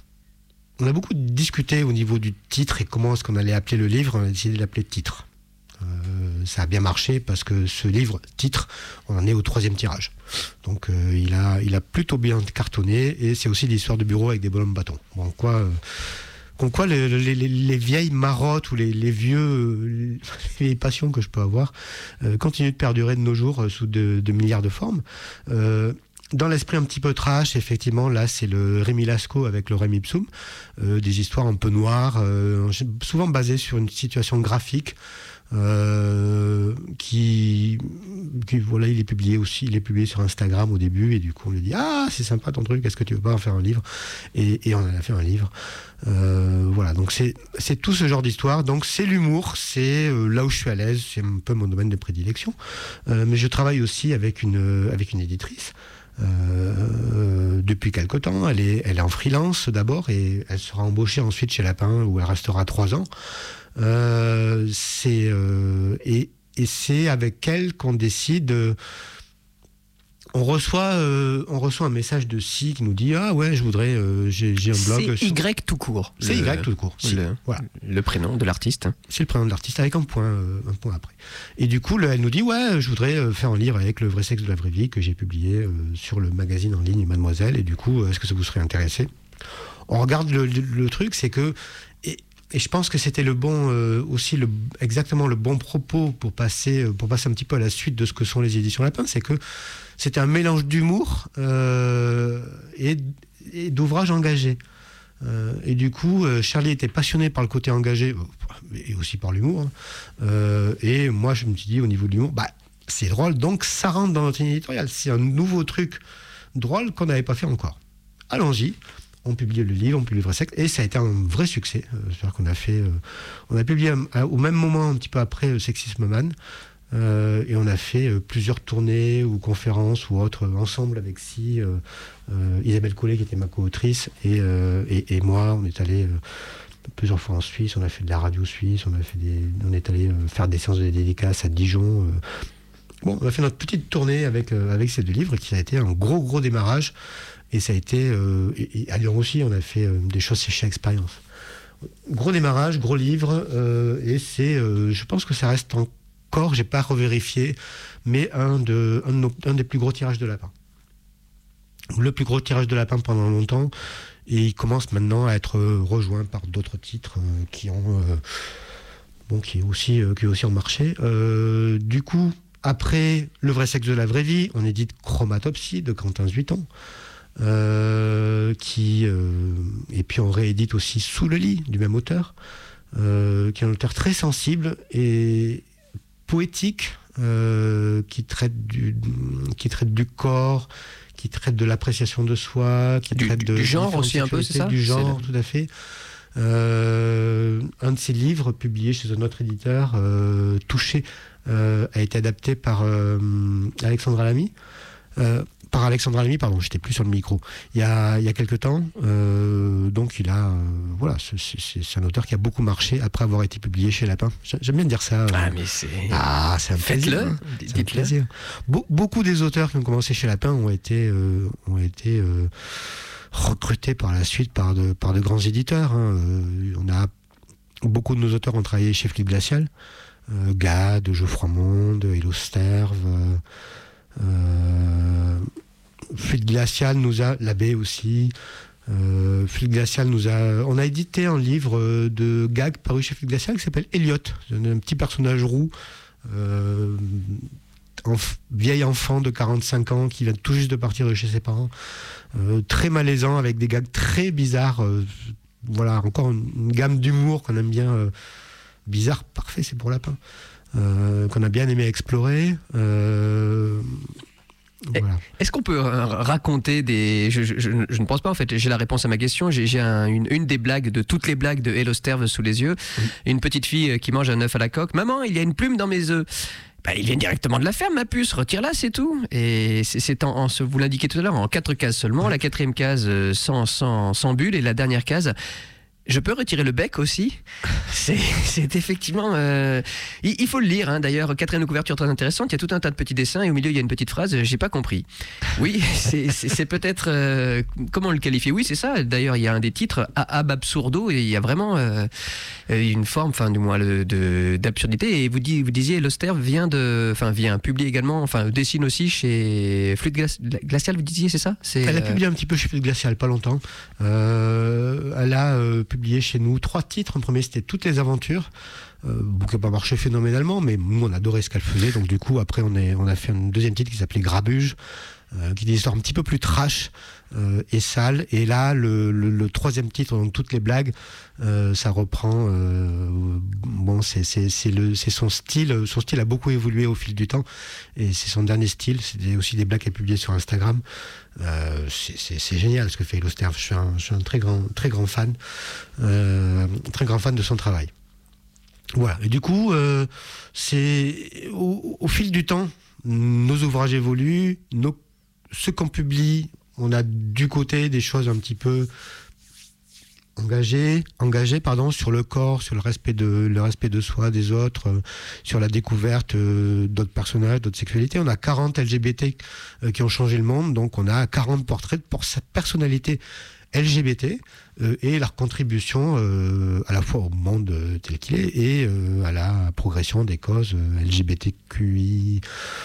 On a beaucoup discuté au niveau du titre et comment est-ce qu'on allait appeler le livre. On a décidé de l'appeler Titre. Euh, ça a bien marché parce que ce livre, Titre, on en est au troisième tirage. Donc euh, il a, il a plutôt bien cartonné et c'est aussi l'histoire de bureau avec des bonhommes bâtons. Bon, quoi... Euh, Comme quoi, les, les, les, les vieilles marottes ou les, les vieux les vieilles passions que je peux avoir euh, continuent de perdurer de nos jours euh, sous de, de milliards de formes. Euh, dans l'esprit un petit peu trash, effectivement, là, c'est le Rémi Lascaux avec le Lorem Ipsum, euh, des histoires un peu noires, euh, souvent basées sur une situation graphique. Euh, qui, qui voilà, il est publié aussi, il est publié sur Instagram au début et du coup on lui dit ah c'est sympa ton truc, est-ce que tu veux pas en faire un livre et, et on en a fait un livre. Euh, voilà, donc c'est c'est tout ce genre d'histoire. Donc c'est l'humour, c'est euh, là où je suis à l'aise, c'est un peu mon domaine de prédilection. Euh, mais je travaille aussi avec une avec une éditrice. Euh, depuis quelque temps, elle est elle est en freelance d'abord et elle sera embauchée ensuite chez Lapin où elle restera trois ans. Euh, c'est euh, et, et c'est avec elle qu'on décide. Euh, on reçoit euh, on reçoit un message de Si qui nous dit ah ouais je voudrais euh, j'ai, j'ai un blog. C'est Y tout court. C'est le, Y tout court. Si, le, voilà. Le prénom de l'artiste. C'est le prénom de l'artiste avec un point euh, un point après. Et du coup le, elle nous dit ouais je voudrais euh, faire un livre avec le vrai sexe de la vraie vie que j'ai publié euh, sur le magazine en ligne Mademoiselle et du coup est-ce que ça vous serait intéressé? On regarde le, le, le truc c'est que et, Et je pense que c'était le bon, euh, aussi le, exactement le bon propos pour passer, pour passer un petit peu à la suite de ce que sont les éditions Lapin, c'est que c'était un mélange d'humour euh, et, et d'ouvrages engagés. Euh, et du coup, euh, Charlie était passionné par le côté engagé et aussi par l'humour. Hein. Euh, et moi, je me suis dit au niveau de l'humour, bah c'est drôle, donc ça rentre dans notre ligne éditoriale. C'est un nouveau truc drôle qu'on n'avait pas fait encore. Allons-y. On publie le livre, on publie le vrai sexe, et ça a été un vrai succès. Euh, c'est-à-dire qu'on a fait, euh, on a publié euh, au même moment, un petit peu après, euh, Sexisme Man, Euh, et on a fait euh, plusieurs tournées ou conférences ou autres euh, ensemble avec Si, euh, euh, Isabelle Collet qui était ma co-autrice et, euh, et, et moi. On est allé euh, plusieurs fois en Suisse, on a fait de la radio suisse, on, a fait des, on est allé euh, faire des séances de dédicaces à Dijon. Euh. Bon, on a fait notre petite tournée avec, euh, avec ces deux livres qui a été un gros gros démarrage. Et ça a été, euh, et, et à Lyon aussi, on a fait euh, des choses chez Expérience. Gros démarrage, gros livre, euh, et c'est, euh, je pense que ça reste en Encore, j'ai pas revérifié, mais un, de, un, de nos, un des plus gros tirages de lapin. Le plus gros tirage de lapin pendant longtemps, et il commence maintenant à être rejoint par d'autres titres euh, qui ont, euh, bon, qui aussi, euh, qui aussi ont marché. Euh, du coup, après Le vrai sexe de la vraie vie, on édite Chromatopsie de Quentin Zuiton, euh, qui, euh, et puis on réédite aussi Sous le lit du même auteur, euh, qui est un auteur très sensible et poétique, euh, qui traite du qui traite du corps, qui traite de l'appréciation de soi, qui du, traite de du genre aussi un peu, c'est ça, du genre, c'est tout à fait. Euh, un de ses livres publié chez un autre éditeur, euh, Touché, euh, a été adapté par euh, Alexandra Lamy. Euh, par Alexandra Lamy, pardon, j'étais plus sur le micro. Il y a, il y a quelques temps, euh, donc il a, euh, voilà, c'est, c'est, c'est un auteur qui a beaucoup marché après avoir été publié chez Lapin. J'aime bien dire ça. Euh, ah mais c'est, ah, c'est un plaisir. Faites-le, hein. C'est un dites-le. plaisir. Be- beaucoup des auteurs qui ont commencé chez Lapin ont été, euh, ont été euh, recrutés par la suite par de, par de grands éditeurs. Hein. Euh, on a beaucoup de nos auteurs ont travaillé chez Flip Glacial, euh, Gad, Geoffroy Monde, Hello Sterve. Euh, Euh, Fluide Glacial nous a, l'abbé aussi, euh, Fluide Glacial nous a, on a édité un livre de gag paru chez Fluide Glacial qui s'appelle Elliot, un, un petit personnage roux, euh, enf, vieil enfant de quarante-cinq ans qui vient tout juste de partir de chez ses parents, euh, très malaisant avec des gags très bizarres, euh, voilà, encore une, une gamme d'humour qu'on aime bien, euh, bizarre, parfait, c'est pour Lapin. Euh, qu'on a bien aimé explorer. Euh, voilà. Est-ce qu'on peut euh, raconter des... Je, je, je, je ne pense pas en fait, j'ai la réponse à ma question, j'ai, j'ai un, une, une des blagues de toutes les blagues de Hello Sterve sous les yeux, oui. Une petite fille qui mange un œuf à la coque, maman il y a une plume dans mes œufs. Bah, il vient directement de la ferme, ma puce, retire-la, c'est tout. Et c'est, c'est en, en, vous l'indiquez tout à l'heure, en quatre cases seulement, oui. La quatrième case euh, sans, sans, sans bulle et la dernière case... Je peux retirer le bec aussi. C'est, c'est effectivement... Euh, il, il faut le lire, hein. D'ailleurs, quatrième de couverture très intéressante. Il y a tout un tas de petits dessins et au milieu, il y a une petite phrase. J'ai pas compris. Oui, c'est, c'est, c'est peut-être... Euh, comment le qualifier ? Oui, c'est ça. D'ailleurs, il y a un des titres, Ab absurdo, et il y a vraiment euh, une forme, enfin, du moins, le, de, d'absurdité. Et vous, dis, vous disiez, Hello Sterve vient de... Enfin, vient publier également... Enfin, dessine aussi chez Fluide Glacial, vous disiez, c'est ça ? C'est, Elle a euh... publié un petit peu chez Fluide Glacial, pas longtemps. Euh, elle a euh, publié chez nous trois titres. Un premier, c'était Toutes les aventures, euh, qui n'a pas marché phénoménalement, mais nous on adorait ce qu'elle faisait, donc du coup après on, est, on a fait un deuxième titre qui s'appelait Grabuge, euh, qui est une histoire un petit peu plus trash euh, et sale, et là le, le, le troisième titre, donc Toutes les blagues, euh, ça reprend euh, bon c'est, c'est, c'est, le, c'est son style son style a beaucoup évolué au fil du temps, et c'est son dernier style. C'était aussi des blagues qu'elle publiait sur Instagram. Euh, c'est, c'est, c'est génial ce que fait Hello Sterve. Je suis un, je suis un très grand, très grand fan, euh, très grand fan de son travail. Voilà. Et du coup, euh, c'est au, au fil du temps, nos ouvrages évoluent, nos, ce qu'on publie, on a du côté des choses un petit peu engagées, engagées pardon, sur le corps, sur le respect de, le respect de soi, des autres, euh, sur la découverte euh, d'autres personnages, d'autres sexualités. On a quarante L G B T euh, qui ont changé le monde, donc on a quarante portraits pour sa personnalité L G B T euh, et leur contribution euh, à la fois au monde euh, tel qu'il est et euh, à la progression des causes euh, L G B T Q I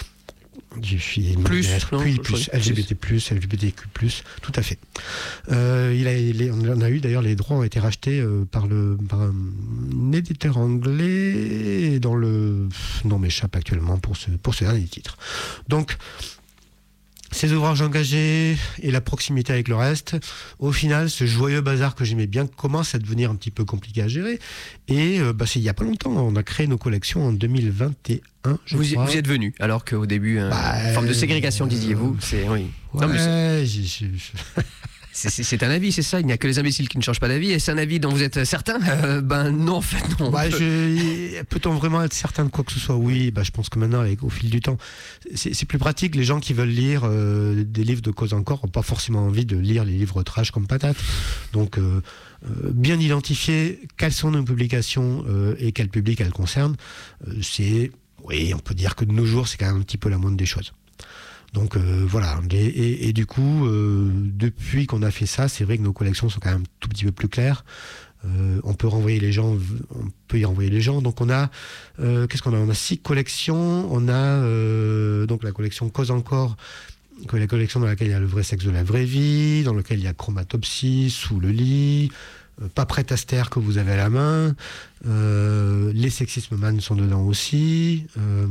plus, non, plus, plus, L G B T plus, L G B T Q plus, tout à fait. Euh, il a, il, on a eu d'ailleurs, les droits ont été rachetés euh, par, le, par un éditeur anglais dont le nom m'échappe actuellement pour ce, pour ce dernier titre. Donc, ces ouvrages engagés et la proximité avec le reste, au final, ce joyeux bazar que j'aimais bien commence à devenir un petit peu compliqué à gérer. Et euh, bah, c'est il n'y a pas longtemps, on a créé nos collections en deux mille vingt et un, je vous, crois. Vous y êtes venu, alors qu'au début, bah, une forme de ségrégation, euh, disiez-vous. C'est, oui. Ouais, non, mais c'est... j'ai, j'ai, j'ai... C'est, c'est, c'est un avis, c'est ça. Il n'y a que les imbéciles qui ne changent pas d'avis. Et c'est un avis dont vous êtes certain euh, Ben non, en fait, non. Bah, je, peut-on vraiment être certain de quoi que ce soit? Oui, bah, je pense que maintenant, avec, au fil du temps, c'est, c'est plus pratique. Les gens qui veulent lire euh, des livres de cause encore n'ont pas forcément envie de lire les livres trash comme patate. Donc, euh, euh, bien identifier quelles sont nos publications euh, et quel public elles concernent, euh, c'est, oui, on peut dire que de nos jours, c'est quand même un petit peu la moindre des choses. Donc euh, voilà, et, et, et du coup, euh, depuis qu'on a fait ça, c'est vrai que nos collections sont quand même tout petit peu plus claires. Euh, on peut renvoyer les gens, on peut y renvoyer les gens. Donc on a, euh, qu'est-ce qu'on a? On a six collections. On a euh, donc la collection Cause encore, la collection dans laquelle il y a le vrai sexe de la vraie vie, dans laquelle il y a Chromatopsie, Sous le lit, euh, Pas prête à se taire que vous avez à la main. Euh, les Sexisme Man sont dedans aussi. Euh,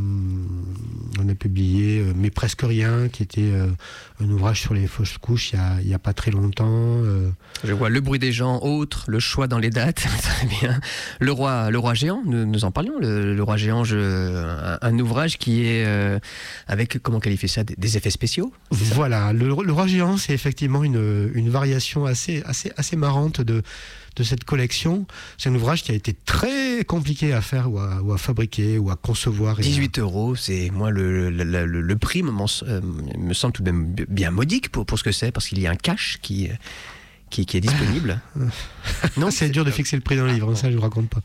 on a publié euh, Mais presque rien, qui était euh, un ouvrage sur les fausses couches il y a, il y a pas très longtemps. Euh. Je vois Le bruit des gens, autre, Le choix dans les dates, très bien. Le roi, le roi géant, nous, nous en parlions. Le, le roi géant, je, un, un ouvrage qui est euh, avec, comment qualifier ça, des, des effets spéciaux. Voilà, le, le roi géant, c'est effectivement une, une variation assez, assez, assez marrante de de cette collection. C'est un ouvrage qui a été très compliqué à faire ou à, ou à fabriquer ou à concevoir. dix-huit euros, c'est moi le, le, le, le prix me, euh, me semble tout de même bien modique pour, pour ce que c'est, parce qu'il y a un cash qui, qui, qui est disponible. Non, c'est, c'est dur de fixer le prix d'un livre, hein, ça je ne vous raconte pas.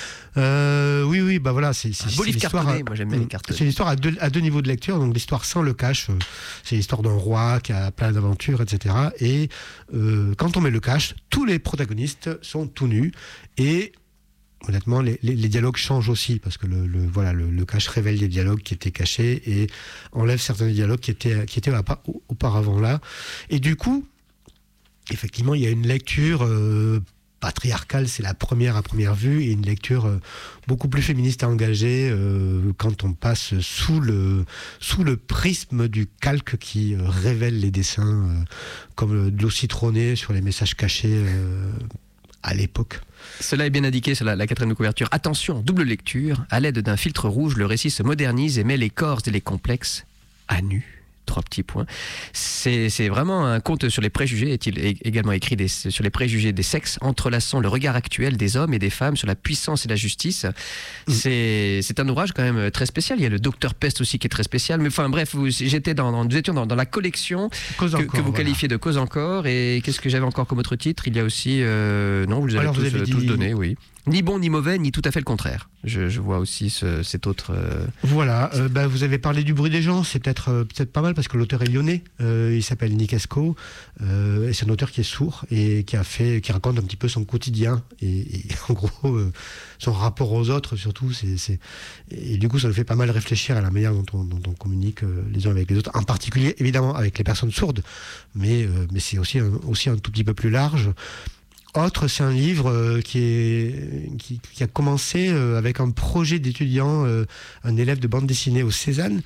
Euh, oui, oui, bah voilà, c'est, c'est, un beau c'est livre l'histoire. Cartonné, à, moi j'aime bien les cartonnés. C'est l'histoire à deux, à deux niveaux de lecture. Donc l'histoire sans le cash, euh, c'est l'histoire d'un roi qui a plein d'aventures, et cetera. Et euh, quand on met le cash, tous les protagonistes sont tout nus et honnêtement, les, les, les dialogues changent aussi parce que le, le voilà, le, le cash révèle des dialogues qui étaient cachés et enlève certains dialogues qui étaient qui étaient auparavant là. Et du coup, effectivement, il y a une lecture euh, patriarcale, c'est la première à première vue, et une lecture euh, beaucoup plus féministe et engagée euh, quand on passe sous le, sous le prisme du calque qui euh, révèle les dessins, euh, comme de l'eau citronnée sur les messages cachés euh, à l'époque. Cela est bien indiqué sur la, la quatrième de couverture. Attention, double lecture, à l'aide d'un filtre rouge, le récit se modernise et met les corps et les complexes à nu. Trois petits points. C'est, c'est vraiment un conte sur les préjugés, est-il également écrit des, sur les préjugés des sexes, entrelaçant le regard actuel des hommes et des femmes sur la puissance et la justice. Mmh. C'est, c'est un ouvrage quand même très spécial. Il y a le Docteur Peste aussi qui est très spécial. Mais enfin bref, vous, j'étais dans, dans, nous étions dans, dans la collection Cause que, encore, que vous voilà. qualifiez de Cause encore. Et qu'est-ce que j'avais encore comme autre titre? Il y a aussi... Euh, non, vous les avez, Alors, tous, vous avez tous dit... donnés, oui. Ni bon ni mauvais, ni tout à fait le contraire. Je, je vois aussi ce, cet autre... Euh... Voilà, euh, bah, vous avez parlé du bruit des gens, c'est peut-être, euh, peut-être pas mal parce que l'auteur est lyonnais, euh, il s'appelle Nick Esco, euh, et c'est un auteur qui est sourd et qui, a fait, qui raconte un petit peu son quotidien et, et en gros euh, son rapport aux autres surtout. C'est, c'est... Et du coup ça nous fait pas mal réfléchir à la manière dont on, dont on communique euh, les uns avec les autres, en particulier évidemment avec les personnes sourdes, mais, euh, mais c'est aussi un, aussi un tout petit peu plus large. Autre, c'est un livre euh, qui, est, qui, qui a commencé euh, avec un projet d'étudiant, euh, un élève de bande dessinée au Cézanne,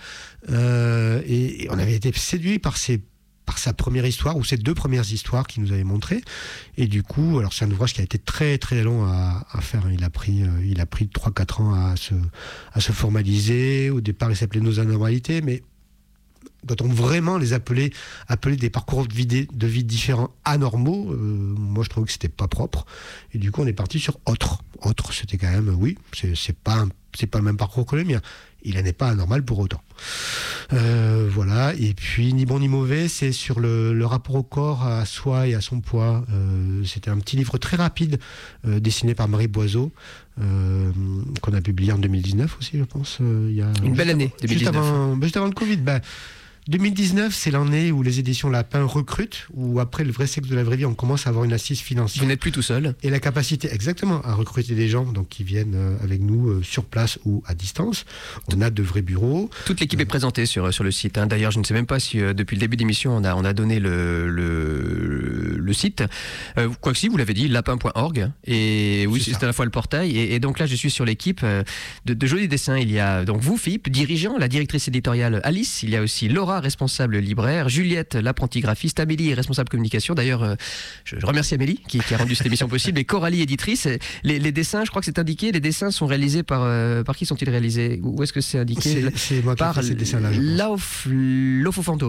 euh, et, et on avait été séduit par, ses, par sa première histoire, ou ses deux premières histoires qu'il nous avait montrées. Et du coup, alors c'est un ouvrage qui a été très très long à, à faire. Il a pris, euh, il a pris trois quatre ans à se, à se formaliser. Au départ, il s'appelait Nos anormalités, mais doit-on vraiment les appeler, appeler des parcours de vie, de vie différents anormaux? euh, Moi, je trouve que c'était pas propre. Et du coup, on est parti sur autre. Autre, c'était quand même, oui, c'est, c'est pas, un, c'est pas le même parcours que le mien. Il n'est pas anormal pour autant. Euh, voilà. Et puis, Ni bon ni mauvais, c'est sur le, le rapport au corps, à soi et à son poids. Euh, c'était un petit livre très rapide, euh, dessiné par Marie Boiseau, euh, qu'on a publié en deux mille dix-neuf aussi, je pense. Euh, il y a, Une belle année, deux mille dix-neuf. Juste avant, juste avant le Covid. Ben, deux mille dix-neuf, c'est l'année où les éditions Lapin recrutent, où après le vrai sexe de la vraie vie, on commence à avoir une assise financière. Vous n'êtes plus tout seul. Et la capacité, exactement, à recruter des gens donc, qui viennent euh, avec nous euh, sur place ou à distance. On a de vrais bureaux. Toute l'équipe euh... est présentée sur, sur le site. Hein. D'ailleurs, je ne sais même pas si euh, depuis le début d'émission, on a, on a donné le, le, le site. Euh, quoi que si, vous l'avez dit, lapin point org. Et oui, c'est, c'est à la fois le portail. Et, et donc là, je suis sur l'équipe euh, de, de jolis dessins. Il y a donc vous, Philippe, dirigeant, la directrice éditoriale Alice. Il y a aussi Laura, responsable libraire, Juliette, l'apprentie graphiste, Amélie, responsable communication. D'ailleurs, euh, je, je remercie Amélie qui, qui a rendu cette émission possible, et Coralie, éditrice. Les, les dessins, je crois que c'est indiqué, les dessins sont réalisés par, euh, par qui sont-ils réalisés? Où est-ce que c'est indiqué? C'est, c'est moi qui par ai fait ces dessins-là, je pense. Lauf, Lauf au fantôme.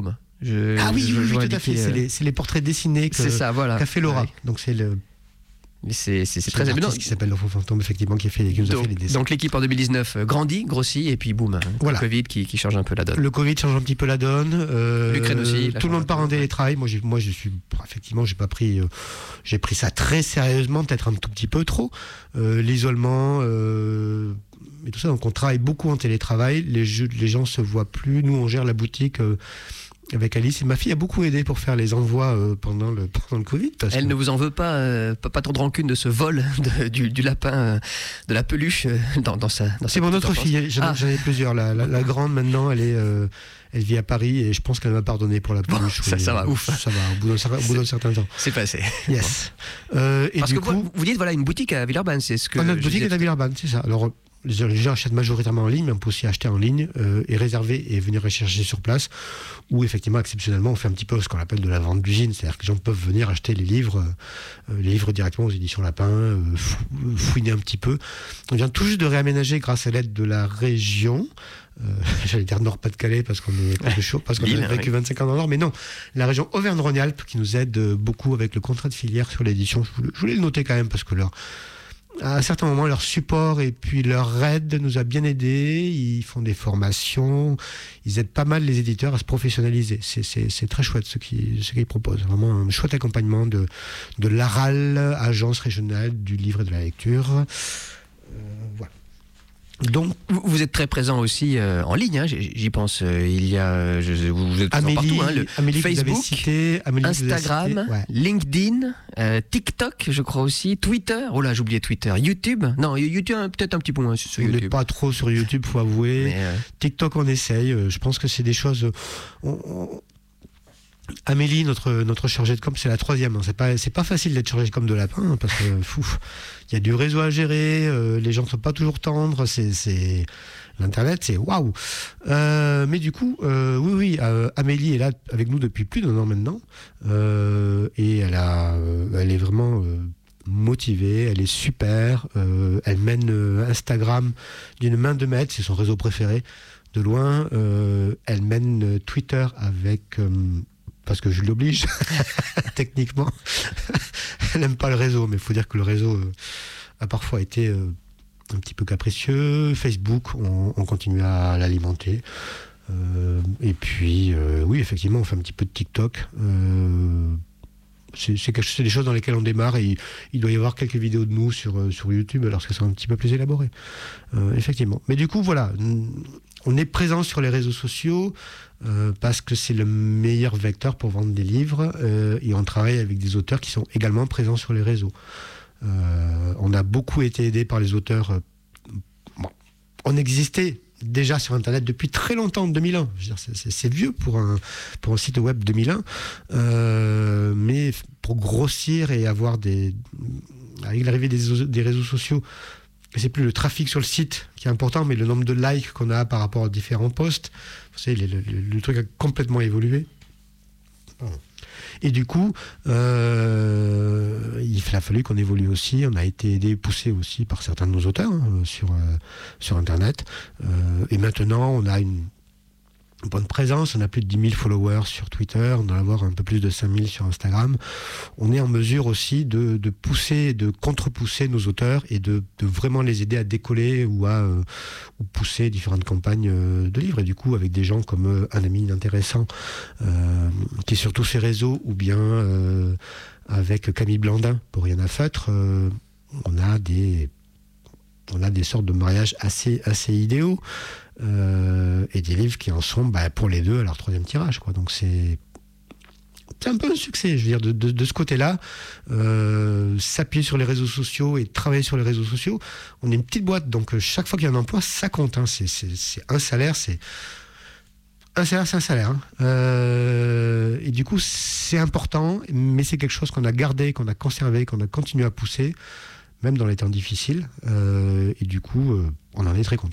Je, Ah oui, je, oui, je oui, vois tout à fait. indiquer, C'est euh, les, c'est les portraits dessinés que, c'est ça, voilà. qu'a fait Laura. Ouais. Donc c'est le Mais C'est, c'est, c'est c'est très l'artiste évident. qui s'appelle L'Enfant Fantôme, effectivement, qui, a fait, qui nous a Donc, fait les dessins. donc l'équipe en deux mille dix-neuf euh, grandit, grossit, et puis boum, hein, Voilà. le Covid qui, qui change un peu la donne. Le Covid change un petit peu la donne. euh, L'Ukraine aussi, la Tout le monde change part un en peu, télétravail. Moi, j'ai, moi, je suis effectivement, j'ai pas pris, euh, j'ai pris ça très sérieusement, peut-être un tout petit peu trop. Euh, l'isolement, euh, et tout ça. Donc, on travaille beaucoup en télétravail. Les, jeux, les gens se voient plus. Nous, on gère la boutique. Euh, avec Alice, et ma fille a beaucoup aidé pour faire les envois euh, pendant, le, pendant le Covid. Parce Elle que... ne vous en veut pas, euh, pas, pas trop de rancune de ce vol de- du, du lapin, euh, de la peluche euh, dans, dans sa. Dans sa C'est mon petite autre enfance. fille, j'en, Ah. j'en ai plusieurs. La, la, la grande maintenant, elle est, euh, elle vit à Paris et je pense qu'elle m'a pardonné pour la peluche. ça- Oui, ça va, euh, ouf. Ça va, au bout d'un, cer- au bout d'un certain temps. C'est passé. Yes. Euh, et Parce du que coup, vous, vous dites, voilà, une boutique à Villeurbanne, c'est ce que. ah, notre je boutique disais est à Villeurbanne, c'est ça. Alors, les les gens achètent majoritairement en ligne, mais on peut aussi acheter en ligne euh, et réserver et venir rechercher sur place. Ou effectivement, exceptionnellement, on fait un petit peu ce qu'on appelle de la vente d'usine, c'est-à-dire que les gens peuvent venir acheter les livres, euh, les livres directement aux éditions Lapin, euh, fou- fouiner un petit peu. On vient tout juste de réaménager grâce à l'aide de la région. Euh, j'allais dire Nord-Pas-de-Calais parce qu'on est parce que chaud, parce qu'on Lille, a vécu oui. vingt-cinq ans dans le Nord, mais non, la région Auvergne-Rhône-Alpes qui nous aide euh, beaucoup avec le contrat de filière sur l'édition. Je voulais, je voulais le noter quand même parce que leur à un certain moment, leur support et puis leur aide nous a bien aidés. Ils font des formations, ils aident pas mal les éditeurs à se professionnaliser. C'est, c'est, c'est très chouette ce qu'ils, ce qu'ils proposent. Vraiment un chouette accompagnement de, de l'A R A L, Agence régionale du livre et de la lecture. Euh, voilà. Donc, Vous, vous êtes très présent aussi euh, en ligne, hein, j'y, j'y pense. euh, il y a, euh, je, vous êtes présent Amélie, partout, hein, le Amélie que vous avez Facebook, cité, Amélie que vous avez Instagram, cité, ouais. LinkedIn, euh, TikTok, je crois aussi, Twitter. Oh là, j'ai oublié Twitter. YouTube. Non, YouTube hein, peut-être un petit peu moins sur On n'est YouTube. pas trop sur YouTube, faut avouer. Mais, euh, TikTok, on essaye. Euh, Je pense que c'est des choses. on- on- Amélie, notre, notre chargée de com, c'est la troisième. hein. C'est pas, c'est pas facile d'être chargée de com de Lapin hein, parce que fou, il y a du réseau à gérer. euh, les gens ne sont pas toujours tendres. C'est, c'est l'internet, c'est waouh. Euh, mais du coup, euh, oui, oui, euh, Amélie est là avec nous depuis plus d'un an maintenant euh, et elle a, euh, elle est vraiment euh, motivée. Elle est super. euh, elle mène euh, Instagram d'une main de maître. C'est son réseau préféré. De loin, euh, elle mène euh, Twitter avec, euh, parce que je l'oblige, techniquement. Elle n'aime pas le réseau, mais il faut dire que le réseau euh, a parfois été euh, un petit peu capricieux. Facebook, on, on continue à l'alimenter. Euh, et puis, euh, oui, effectivement, on fait un petit peu de TikTok. Euh, c'est, c'est, quelque- c'est des choses dans lesquelles on démarre et il, il doit y avoir quelques vidéos de nous sur, euh, sur YouTube lorsqu'elles sont un petit peu plus élaborées. Euh, effectivement. Mais du coup, voilà, on est présent sur les réseaux sociaux euh, parce que c'est le meilleur vecteur pour vendre des livres euh, et on travaille avec des auteurs qui sont également présents sur les réseaux. Euh, on a beaucoup été aidés par les auteurs. euh, bon, on existait déjà sur Internet depuis très longtemps, en deux mille un. Je veux dire, c'est, c'est, c'est vieux pour un, pour un site web deux mille un. Euh, mais pour grossir et avoir des... Avec l'arrivée des, des réseaux sociaux, c'est plus le trafic sur le site qui est important, mais le nombre de likes qu'on a par rapport aux différents posts. Vous savez, le, le, le truc a complètement évolué. Et du coup, euh, il a fallu qu'on évolue aussi. On a été aidé, poussé aussi par certains de nos auteurs hein, sur, euh, sur Internet. Euh, et maintenant, on a une bonne présence. On a plus de dix mille followers sur Twitter. On doit avoir un peu plus de cinq mille sur Instagram. On est en mesure aussi de, de pousser, de contre-pousser nos auteurs et de, de vraiment les aider à décoller ou à euh, ou pousser différentes campagnes euh, de livres. Et du coup, avec des gens comme euh, un ami intéressant euh, qui est sur tous ses réseaux ou bien euh, avec Camille Blandin pour Rien à feutre, euh, on a des on a des sortes de mariages assez, assez idéaux. Euh, et des livres qui en sont bah, pour les deux à leur troisième tirage quoi. Donc c'est c'est un peu un succès, je veux dire, de, de, de ce côté-là, euh, s'appuyer sur les réseaux sociaux et travailler sur les réseaux sociaux. On est une petite boîte, donc chaque fois qu'il y a un emploi, ça compte hein. c'est, c'est, c'est un salaire, c'est un salaire, c'est un salaire hein. euh, et du coup c'est important, mais c'est quelque chose qu'on a gardé, qu'on a conservé, qu'on a continué à pousser même dans les temps difficiles euh, et du coup euh, on en est très content.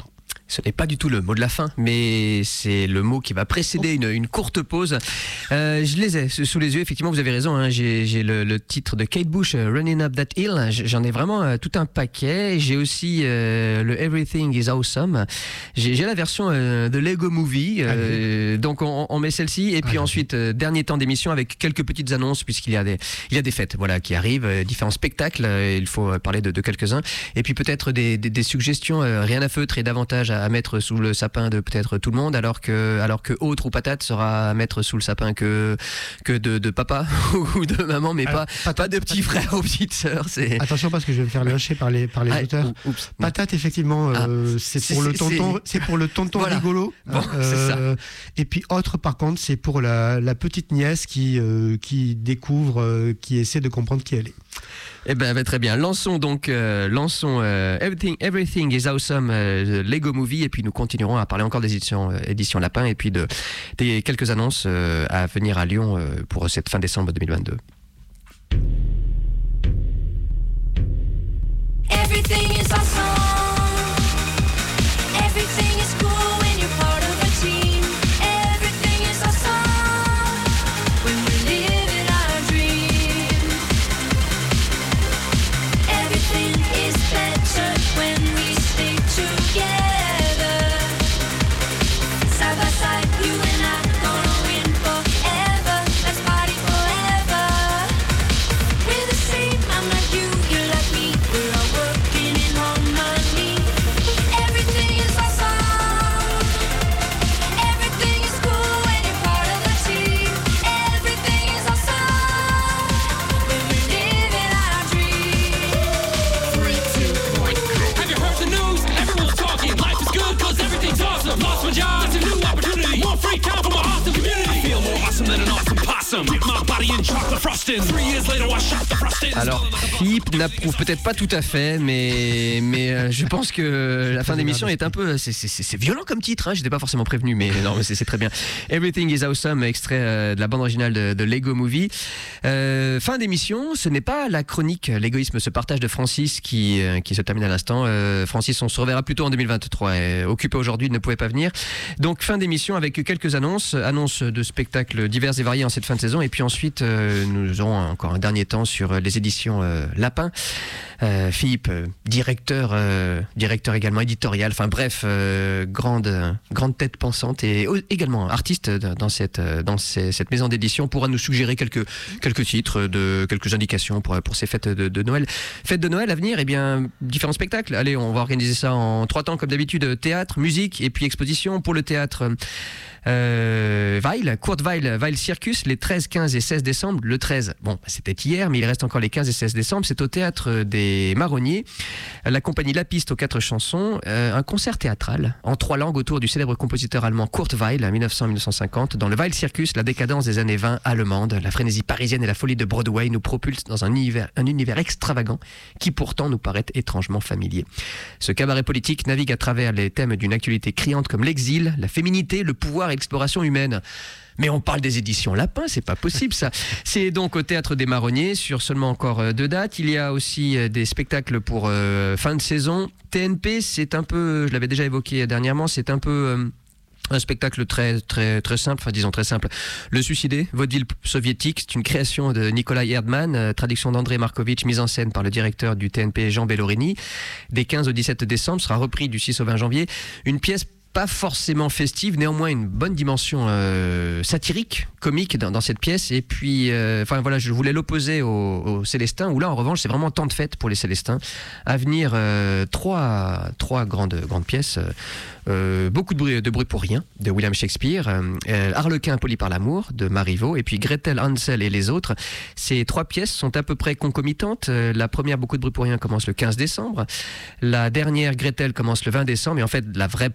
Ce n'est pas du tout le mot de la fin, mais c'est le mot qui va précéder une, une courte pause. Euh, je les ai sous les yeux, effectivement, vous avez raison. Hein, j'ai j'ai le, le titre de Kate Bush, uh, Running Up That Hill. J'en ai vraiment euh, tout un paquet. J'ai aussi euh, le Everything Is Awesome. J'ai j'ai la version euh, de Lego Movie. Euh, donc on, on met celle-ci. Et puis Ah, ensuite, euh, dernier temps d'émission avec quelques petites annonces, puisqu'il y a des, il y a des fêtes voilà, qui arrivent, euh, différents spectacles. Euh, il faut parler de, de quelques-uns. Et puis peut-être des, des, des suggestions, euh, rien à feutre et davantage à à mettre sous le sapin de peut-être tout le monde, alors que, alors que autre ou patate sera à mettre sous le sapin que, que de, de papa ou de maman, mais Alors, pas, patate, pas de petits frères ou petites sœurs. C'est... Attention parce que je vais me faire lyncher par les, par les Ah, auteurs. ou- oups. Patate, effectivement, euh, c'est C'est- pour le c'est- tonton, c'est pour le tonton Voilà. rigolo. Bon, c'est ça. Et puis autre, par contre, c'est pour la, la petite nièce qui, euh, qui découvre, euh, qui essaie de comprendre qui elle est. Eh ben, bah, très bien. Lançons donc, euh, lançons euh, Everything, Everything is Awesome, euh, Lego Movie, et puis nous continuerons à parler encore des éditions, euh, éditions Lapin, et puis de des quelques annonces euh, à venir à Lyon euh, pour cette fin décembre deux mille vingt-deux. Everything is awesome. Everything is cool when you're part of a team. Everything is awesome when we're living our dream. Everything is better when we stay together. Side by side, you and I gonna win forever. Let's party forever. We're the same, I'm like you, you're like me. We're all working in harmony. Everything is awesome. Everything is cool when you're part of a team. Everything is awesome when we're living our dream. Three, two, one, go. Have you heard the news? Everyone's talking. Life is good cause everything's awesome. Lost my job, it's a new opportunity. More free time for my awesome community. I feel more awesome than an awesome possum. Dip my body in chocolate frosting. Three years later I shot the frosting. Alors, Philippe n'approuve peut-être pas tout à fait, mais, mais euh, je pense que la fin d'émission est un peu. C'est, c'est, c'est violent comme titre, hein, j'étais pas forcément prévenu, mais non, mais c'est, c'est très bien. Everything is Awesome, extrait euh, de la bande originale de, de Lego Movie. Euh, fin d'émission, ce n'est pas la chronique L'égoïsme se partage de Francis qui, euh, qui se termine à l'instant. Euh, Francis, on se reverra plutôt en deux mille vingt-trois. Euh, occupé aujourd'hui, il ne pouvait pas venir. Donc, fin d'émission avec quelques annonces, annonces de spectacles divers et variés en cette fin de saison, et puis ensuite, euh, nous aurons encore un dernier temps sur les éditions euh, Lapin. Euh, Philippe, euh, directeur, euh, directeur également éditorial, enfin bref, euh, grande, euh, grande tête pensante et euh, également artiste dans cette, euh, dans ces, cette maison d'édition, pourra nous suggérer quelques, quelques titres, de, quelques indications pour, pour ces fêtes de, de Noël. Fêtes de Noël à venir, eh bien, différents spectacles. Allez, on va organiser ça en trois temps comme d'habitude, théâtre, musique et puis exposition. Pour le théâtre, Euh, Weil, Kurt Weil, Weil Circus, les treize, quinze et seize décembre. Le treize, bon, c'était hier, mais il reste encore les quinze et seize décembre. C'est au théâtre des Marronniers. La compagnie La Piste aux quatre chansons. Euh, un concert théâtral en trois langues autour du célèbre compositeur allemand Kurt Weil, mille neuf cents à mille neuf cent cinquante. Dans le Weil Circus, la décadence des années vingt allemande, la frénésie parisienne et la folie de Broadway nous propulsent dans un univers, un univers extravagant qui pourtant nous paraît étrangement familier. Ce cabaret politique navigue à travers les thèmes d'une actualité criante comme l'exil, la féminité, le pouvoir et l'exploration humaine. Mais on parle des éditions Lapin, c'est pas possible ça. C'est donc au Théâtre des Marronniers sur seulement encore euh, deux dates. Il y a aussi euh, des spectacles pour euh, fin de saison. T N P, c'est un peu, je l'avais déjà évoqué dernièrement, c'est un peu... Euh, un spectacle très très très simple, enfin disons très simple. Le Suicidé, vaudeville soviétique, c'est une création de Nikolai Erdmann, euh, traduction d'André Markovitch, mise en scène par le directeur du T N P Jean Bellorini. Des quinze au dix-sept décembre, sera repris du six au vingt janvier. Une pièce pas forcément festive, néanmoins une bonne dimension euh, satirique, comique dans, dans cette pièce. Et puis, euh, enfin voilà, je voulais l'opposer aux, aux Célestins, où là en revanche c'est vraiment temps de fête pour les Célestins. À venir, euh, trois trois grandes grandes pièces. Euh, beaucoup de bruit, de bruit pour rien de William Shakespeare, euh, Harlequin poli par l'amour de Marivaux, et puis Gretel, Hansel et les autres. Ces trois pièces sont à peu près concomitantes. Euh, la première, beaucoup de bruit pour rien, commence le quinze décembre. La dernière, Gretel, commence le vingt décembre. Et en fait, la vraie première,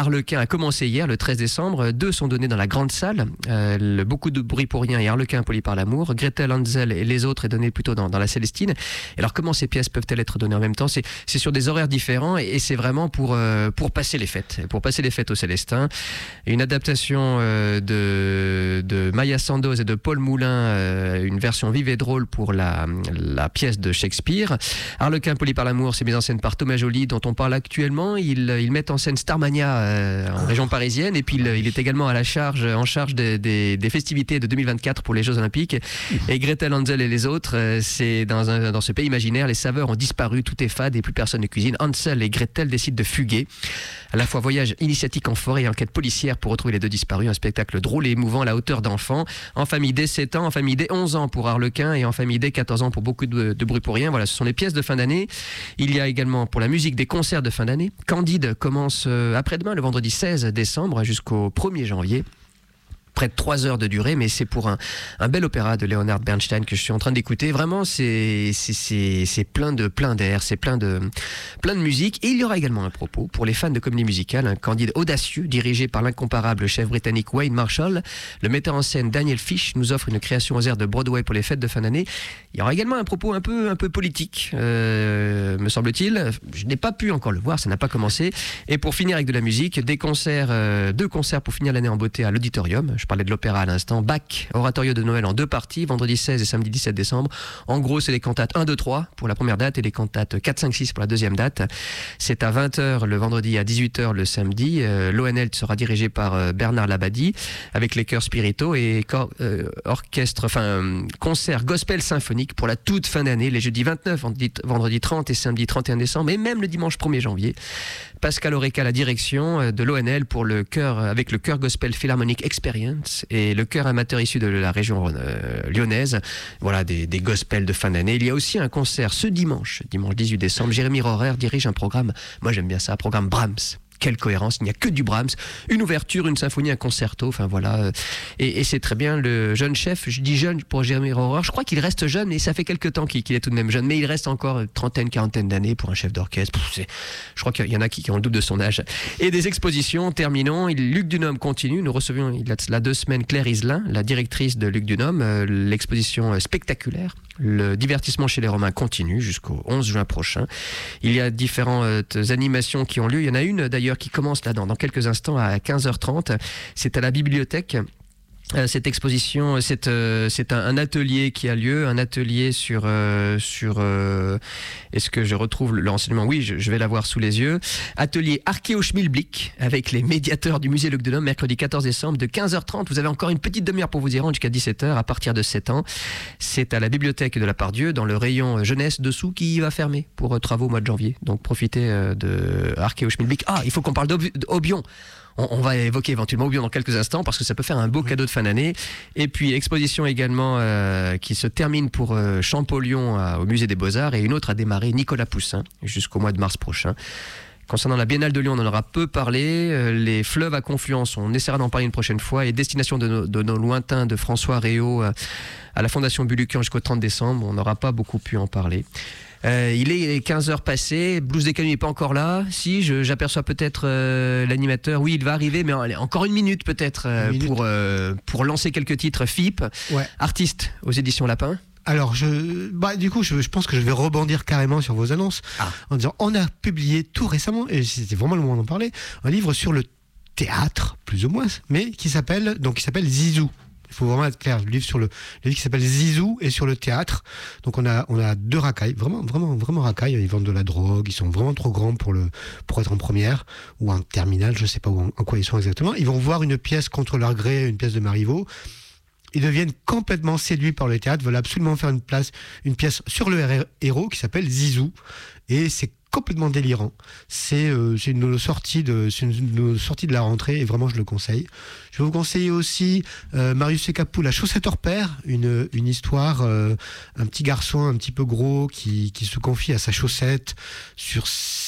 Harlequin a commencé hier, le treize décembre. Deux sont donnés dans la grande salle. Euh, le Beaucoup de bruit pour rien et Harlequin poli par l'amour. Gretel, Hansel et les autres est donné plutôt dans, dans la Célestine. Et alors comment ces pièces peuvent-elles être données en même temps? C'est, c'est sur des horaires différents et, et c'est vraiment pour, euh, pour passer les fêtes. Pour passer les fêtes au Célestin. Une adaptation euh, de, de Maya Sandoz et de Paul Moulin, euh, une version vive et drôle pour la, la pièce de Shakespeare. Harlequin poli par l'amour, c'est mis en scène par Thomas Joly, dont on parle actuellement. Il, il met en scène Starmania euh, en région parisienne, et puis il, il est également à la charge, en charge des, des, des festivités de deux mille vingt-quatre pour les Jeux Olympiques. Et Gretel, Hansel et les autres, euh, c'est dans, un, dans ce pays imaginaire, les saveurs ont disparu, tout est fade et plus personne ne cuisine. Hansel et Gretel décident de fuguer. À la fois voyage initiatique en forêt et enquête policière pour retrouver les deux disparus. Un spectacle drôle et émouvant à la hauteur d'enfants. En famille dès sept ans, en famille dès onze ans pour Harlequin et en famille dès quatorze ans pour beaucoup de, de bruit pour rien. Voilà, ce sont les pièces de fin d'année. Il y a également pour la musique des concerts de fin d'année. Candide commence euh, après-demain, le vendredi seize décembre jusqu'au premier janvier. Près de trois heures de durée, mais c'est pour un, un bel opéra de Leonard Bernstein que je suis en train d'écouter. Vraiment, c'est, c'est, c'est, c'est plein de, plein d'air, c'est plein de, plein de musique. Et il y aura également un propos pour les fans de comédie musicale, un Candide audacieux dirigé par l'incomparable chef britannique Wayne Marshall. Le metteur en scène Daniel Fish nous offre une création aux airs de Broadway pour les fêtes de fin d'année. Il y aura également un propos un peu, un peu politique, euh, me semble-t-il. Je n'ai pas pu encore le voir, ça n'a pas commencé. Et pour finir avec de la musique, des concerts, euh, deux concerts pour finir l'année en beauté à l'auditorium. Je parlais de l'opéra à l'instant. Bach, oratorio de Noël en deux parties, vendredi seize et samedi dix-sept décembre. En gros, c'est les cantates un, deux, trois pour la première date et les cantates quatre, cinq, six pour la deuxième date. C'est à vingt heures le vendredi, à dix-huit heures le samedi. Euh, L'O N L sera dirigé par euh, Bernard Labadie avec les chœurs Spirito et cor- euh, orchestre, enfin, euh, concert gospel symphonique pour la toute fin d'année, les jeudis vingt-neuf, vendredi, vendredi trente et samedi trente et un décembre et même le dimanche premier janvier. Pascal Oreca, la direction de l'O N L pour le chœur, avec le chœur gospel Philharmonic Experience et le chœur amateur issu de la région euh, lyonnaise. Voilà, des, des gospels de fin d'année. Il y a aussi un concert ce dimanche, dimanche dix-huit décembre. Jérémy Rohrer dirige un programme, moi j'aime bien ça, un programme Brahms. Quelle cohérence, il n'y a que du Brahms, une ouverture, une symphonie, un concerto, enfin voilà. Et, et c'est très bien, le jeune chef, je dis jeune pour Jérémy Rohrer, je crois qu'il reste jeune et ça fait quelques temps qu'il, qu'il est tout de même jeune, mais il reste encore une trentaine, quarantaine d'années pour un chef d'orchestre. Pff, c'est, je crois qu'il y en a qui, qui ont le double de son âge. Et des expositions, terminons. Il, Luc Dunhomme continue, nous recevions il y a là deux semaines Claire Iselin, la directrice de Luc Dunhomme, euh, l'exposition spectaculaire. Le divertissement chez les Romains continue jusqu'au onze juin prochain. Il y a différentes animations qui ont lieu. Il y en a une d'ailleurs qui commence là dans, dans quelques instants à quinze heures trente. C'est à la bibliothèque. Euh, cette exposition, c'est, euh, c'est un, un atelier qui a lieu, un atelier sur... Euh, sur euh, est-ce que je retrouve le renseignement? Oui, je, je vais l'avoir sous les yeux. Atelier Archéo-Schmilblick avec les médiateurs du musée Luc Dunhomme, mercredi quatorze décembre de quinze heures trente. Vous avez encore une petite demi-heure pour vous y rendre jusqu'à dix-sept heures à partir de sept ans. C'est à la bibliothèque de la Pardieu, dans le rayon jeunesse dessous, qui va fermer pour euh, travaux au mois de janvier. Donc profitez euh, de Archéo-Schmilblick. Ah, il faut qu'on parle d'Aubion. On, on va évoquer éventuellement Aubion dans quelques instants parce que ça peut faire un beau cadeau de fin d'année. Et puis exposition également euh, qui se termine pour euh, Champollion à, au musée des Beaux-Arts et une autre a démarré Nicolas Poussin jusqu'au mois de mars prochain. Concernant la Biennale de Lyon, on en aura peu parlé. Euh, les fleuves à confluence, on essaiera d'en parler une prochaine fois. Et Destination de nos, de nos lointains de François Réau euh, à la Fondation Bulucan jusqu'au trente décembre, on n'aura pas beaucoup pu en parler. Euh, il est quinze heures passées, Blues des Canuts n'est pas encore là. Si, je, j'aperçois peut-être euh, l'animateur. Oui, il va arriver, mais allez, encore une minute peut-être euh, une minute. Pour, euh, pour lancer quelques titres. F I P, ouais. Artiste aux éditions Lapin. Alors, je, bah, du coup, je, je pense que je vais rebondir carrément sur vos annonces ah. en disant on a publié tout récemment, et c'était vraiment le moment d'en parler, un livre sur le théâtre, plus ou moins, mais qui s'appelle, donc, qui s'appelle Zizou. Il faut vraiment être clair. Le livre sur le, le livre qui s'appelle Zizou et sur le théâtre. Donc on a on a deux racailles, vraiment vraiment vraiment racailles. Ils vendent de la drogue. Ils sont vraiment trop grands pour le pour être en première ou en terminale. Je sais pas où, en, en quoi ils sont exactement. Ils vont voir une pièce contre leur gré, une pièce de Marivaux. Ils deviennent complètement séduits par le théâtre. Veulent absolument faire une place, une pièce sur le héros qui s'appelle Zizou. Et c'est complètement délirant. C'est, euh, c'est une sortie de, c'est une, une sortie de la rentrée et vraiment je le conseille. Je vais vous conseiller aussi euh, Marius et Capou, La chaussette hors pair, une, une histoire, euh, un petit garçon un petit peu gros qui, qui se confie à sa chaussette sur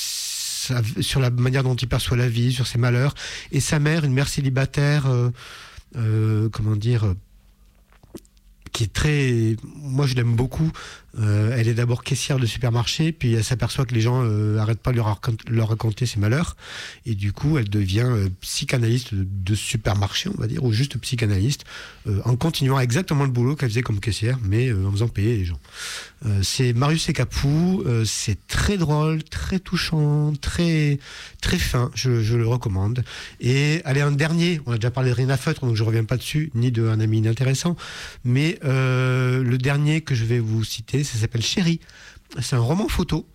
sa, sur la manière dont il perçoit la vie, sur ses malheurs, et sa mère, une mère célibataire, euh, euh, comment dire, qui est très... Moi, je l'aime beaucoup. Euh, elle est d'abord caissière de supermarché, puis elle s'aperçoit que les gens euh, arrêtent pas de leur, raconter, leur raconter ses malheurs. Et du coup, elle devient euh, psychanalyste de, de supermarché, on va dire, ou juste psychanalyste, euh, en continuant exactement le boulot qu'elle faisait comme caissière, mais euh, en faisant payer les gens. Euh, c'est Marius et Capou, euh, c'est très drôle, très touchant, très, très fin, je, je le recommande. Et allez, un dernier, on a déjà parlé de Rien à feutre, donc je reviens pas dessus, ni de Un ami inintéressant, mais euh, le dernier que je vais vous citer, ça s'appelle Chérie. C'est un roman photo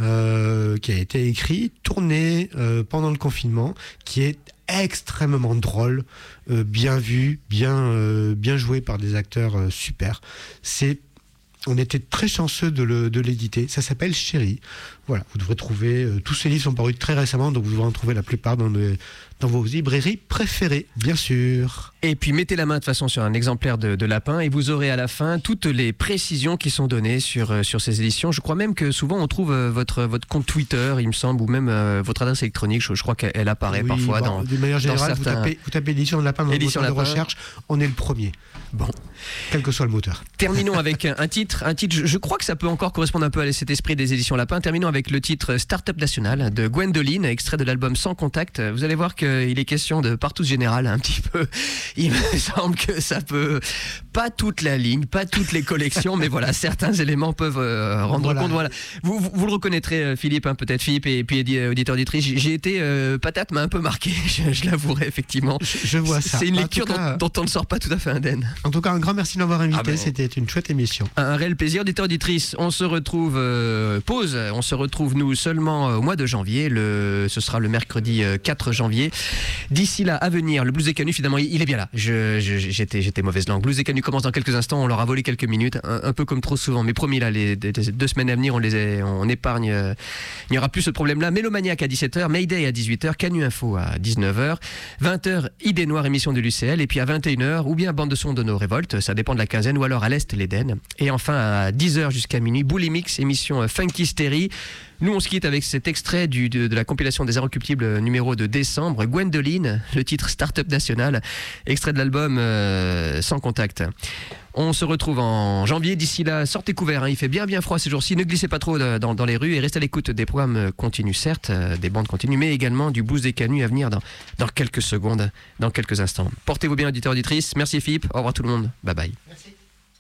euh, qui a été écrit, tourné euh, pendant le confinement, qui est extrêmement drôle, euh, bien vu, bien, euh, bien joué par des acteurs euh, super. C'est On était très chanceux de, le, de l'éditer. Ça s'appelle Chérie. Voilà, vous devrez trouver... Euh, tous ces livres sont parus très récemment, donc vous devrez en trouver la plupart dans, de, dans vos librairies préférées, bien sûr. Et puis mettez la main de toute façon sur un exemplaire de, de Lapin et vous aurez à la fin toutes les précisions qui sont données sur, euh, sur ces éditions. Je crois même que souvent on trouve euh, votre, votre compte Twitter, il me semble, ou même euh, votre adresse électronique. Je, je crois qu'elle apparaît Oui, parfois bon, dans... de manière générale, dans vous, certains... tapez, vous tapez édition de Lapin dans le Édition moteur de Lapin. recherche, on est le premier. Bon. Quel que soit le moteur. Terminons avec un titre. Un titre, je, je crois que ça peut encore correspondre un peu à cet esprit des éditions Lapin. Terminons avec le titre Startup National de Gwendoline, extrait de l'album Sans Contact. Vous allez voir qu'il est question de partout général un petit peu. Il me semble que ça peut, pas toute la ligne, pas toutes les collections, mais voilà, certains éléments peuvent euh, rendre Voilà. compte. Voilà. Vous, vous, vous le reconnaîtrez, euh, Philippe, hein, peut-être Philippe, et puis auditeur auditrice. J'ai, j'ai été euh, patate, m'a un peu marqué. Je, je l'avouerai effectivement. Je, je vois ça. C'est une En lecture tout cas, dont, dont on ne sort pas tout à fait indemne. En tout cas, un grand merci de m'avoir invité. Ah ben, C'était une chouette émission. Un réel plaisir, auditeur auditrice. On se retrouve euh, pause. On se retrouve nous seulement euh, au mois de janvier. Le, ce sera le mercredi euh, quatre janvier. D'ici là, à venir, le Blues des Canuts. Finalement, il, il est bien là. Je, je, j'étais, j'étais mauvaise langue. Blues des Canuts commence dans quelques instants. On leur a volé quelques minutes, un, un peu comme trop souvent. Mais promis là, les, les, les deux semaines à venir, on les est, on épargne. Euh, il n'y aura plus ce problème-là. Mélomaniac à dix-sept heures, Mayday à dix-huit heures, Canu Info à dix-neuf heures, vingt heures Idée Noire, émission de l'U C L, et puis à vingt et une heures ou bien bande de son de nos révoltes. Ça dépend de la quinzaine, ou alors à l'Est l'Éden. Et enfin à dix heures jusqu'à minuit, Boulimix, émission Funky Stérie. Nous on se quitte avec cet extrait du, de, de la compilation des Inrecuptibles numéro de décembre, Gwendoline, le titre Startup National, extrait de l'album euh, Sans Contact. On se retrouve en janvier. D'ici là, sortez couverts, hein. Il fait bien bien froid ces jours-ci. Ne glissez pas trop dans, dans les rues et restez à l'écoute des programmes continus, certes, euh, des bandes continues, mais également du Blues des Canuts à venir dans, dans quelques secondes, dans quelques instants. Portez-vous bien, auditeurs, auditrices. Merci Philippe. Au revoir tout le monde. Bye bye. Merci.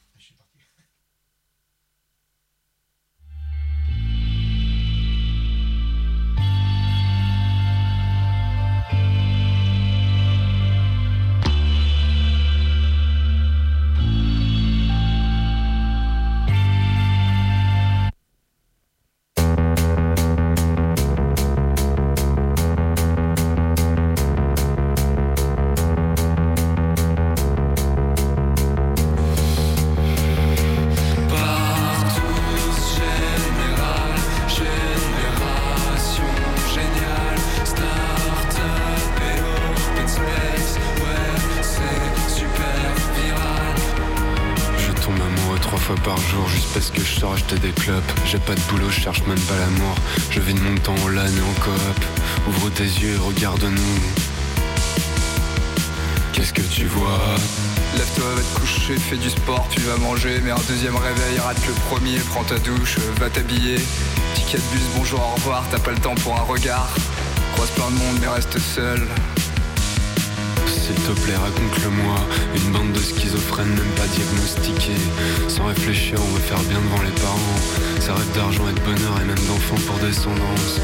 Par jour juste parce que je sors acheter des clopes. J'ai pas de boulot, je cherche même pas l'amour. Je vis de mon temps en LAN et en coop. Ouvre tes yeux et regarde-nous. Qu'est-ce que tu vois? Lève-toi, va te coucher, fais du sport, tu vas manger. Mais un deuxième réveil, rate le premier. Prends ta douche, va t'habiller. Ticket de bus, bonjour, au revoir. T'as pas le temps pour un regard. Croise plein de monde mais reste seul. S'il te plaît, raconte-le-moi. Une bande de schizophrènes, même pas diagnostiqués. Sans réfléchir, on veut faire bien devant les parents. Ça rêve d'argent et de bonheur et même d'enfants pour descendance.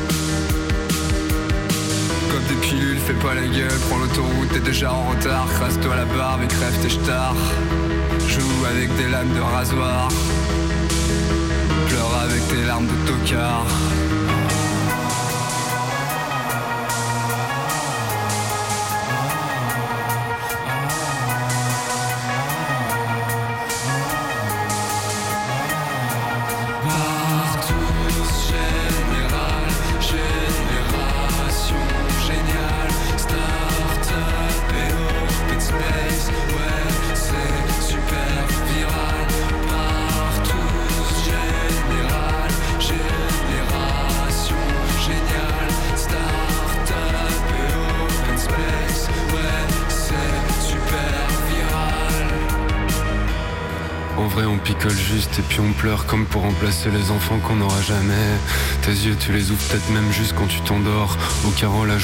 Comme des pilules, fais pas la gueule. Prends l'autoroute, t'es déjà en retard. Crasse-toi la barbe et crève tes ch'tards. Joue avec des lames de rasoir. Pleure avec tes larmes de tocard. Général, En vrai on picole juste et puis on pleure comme pour remplacer les enfants qu'on n'aura jamais. Tes yeux tu les ouvres peut-être même juste quand tu t'endors. Au carreau la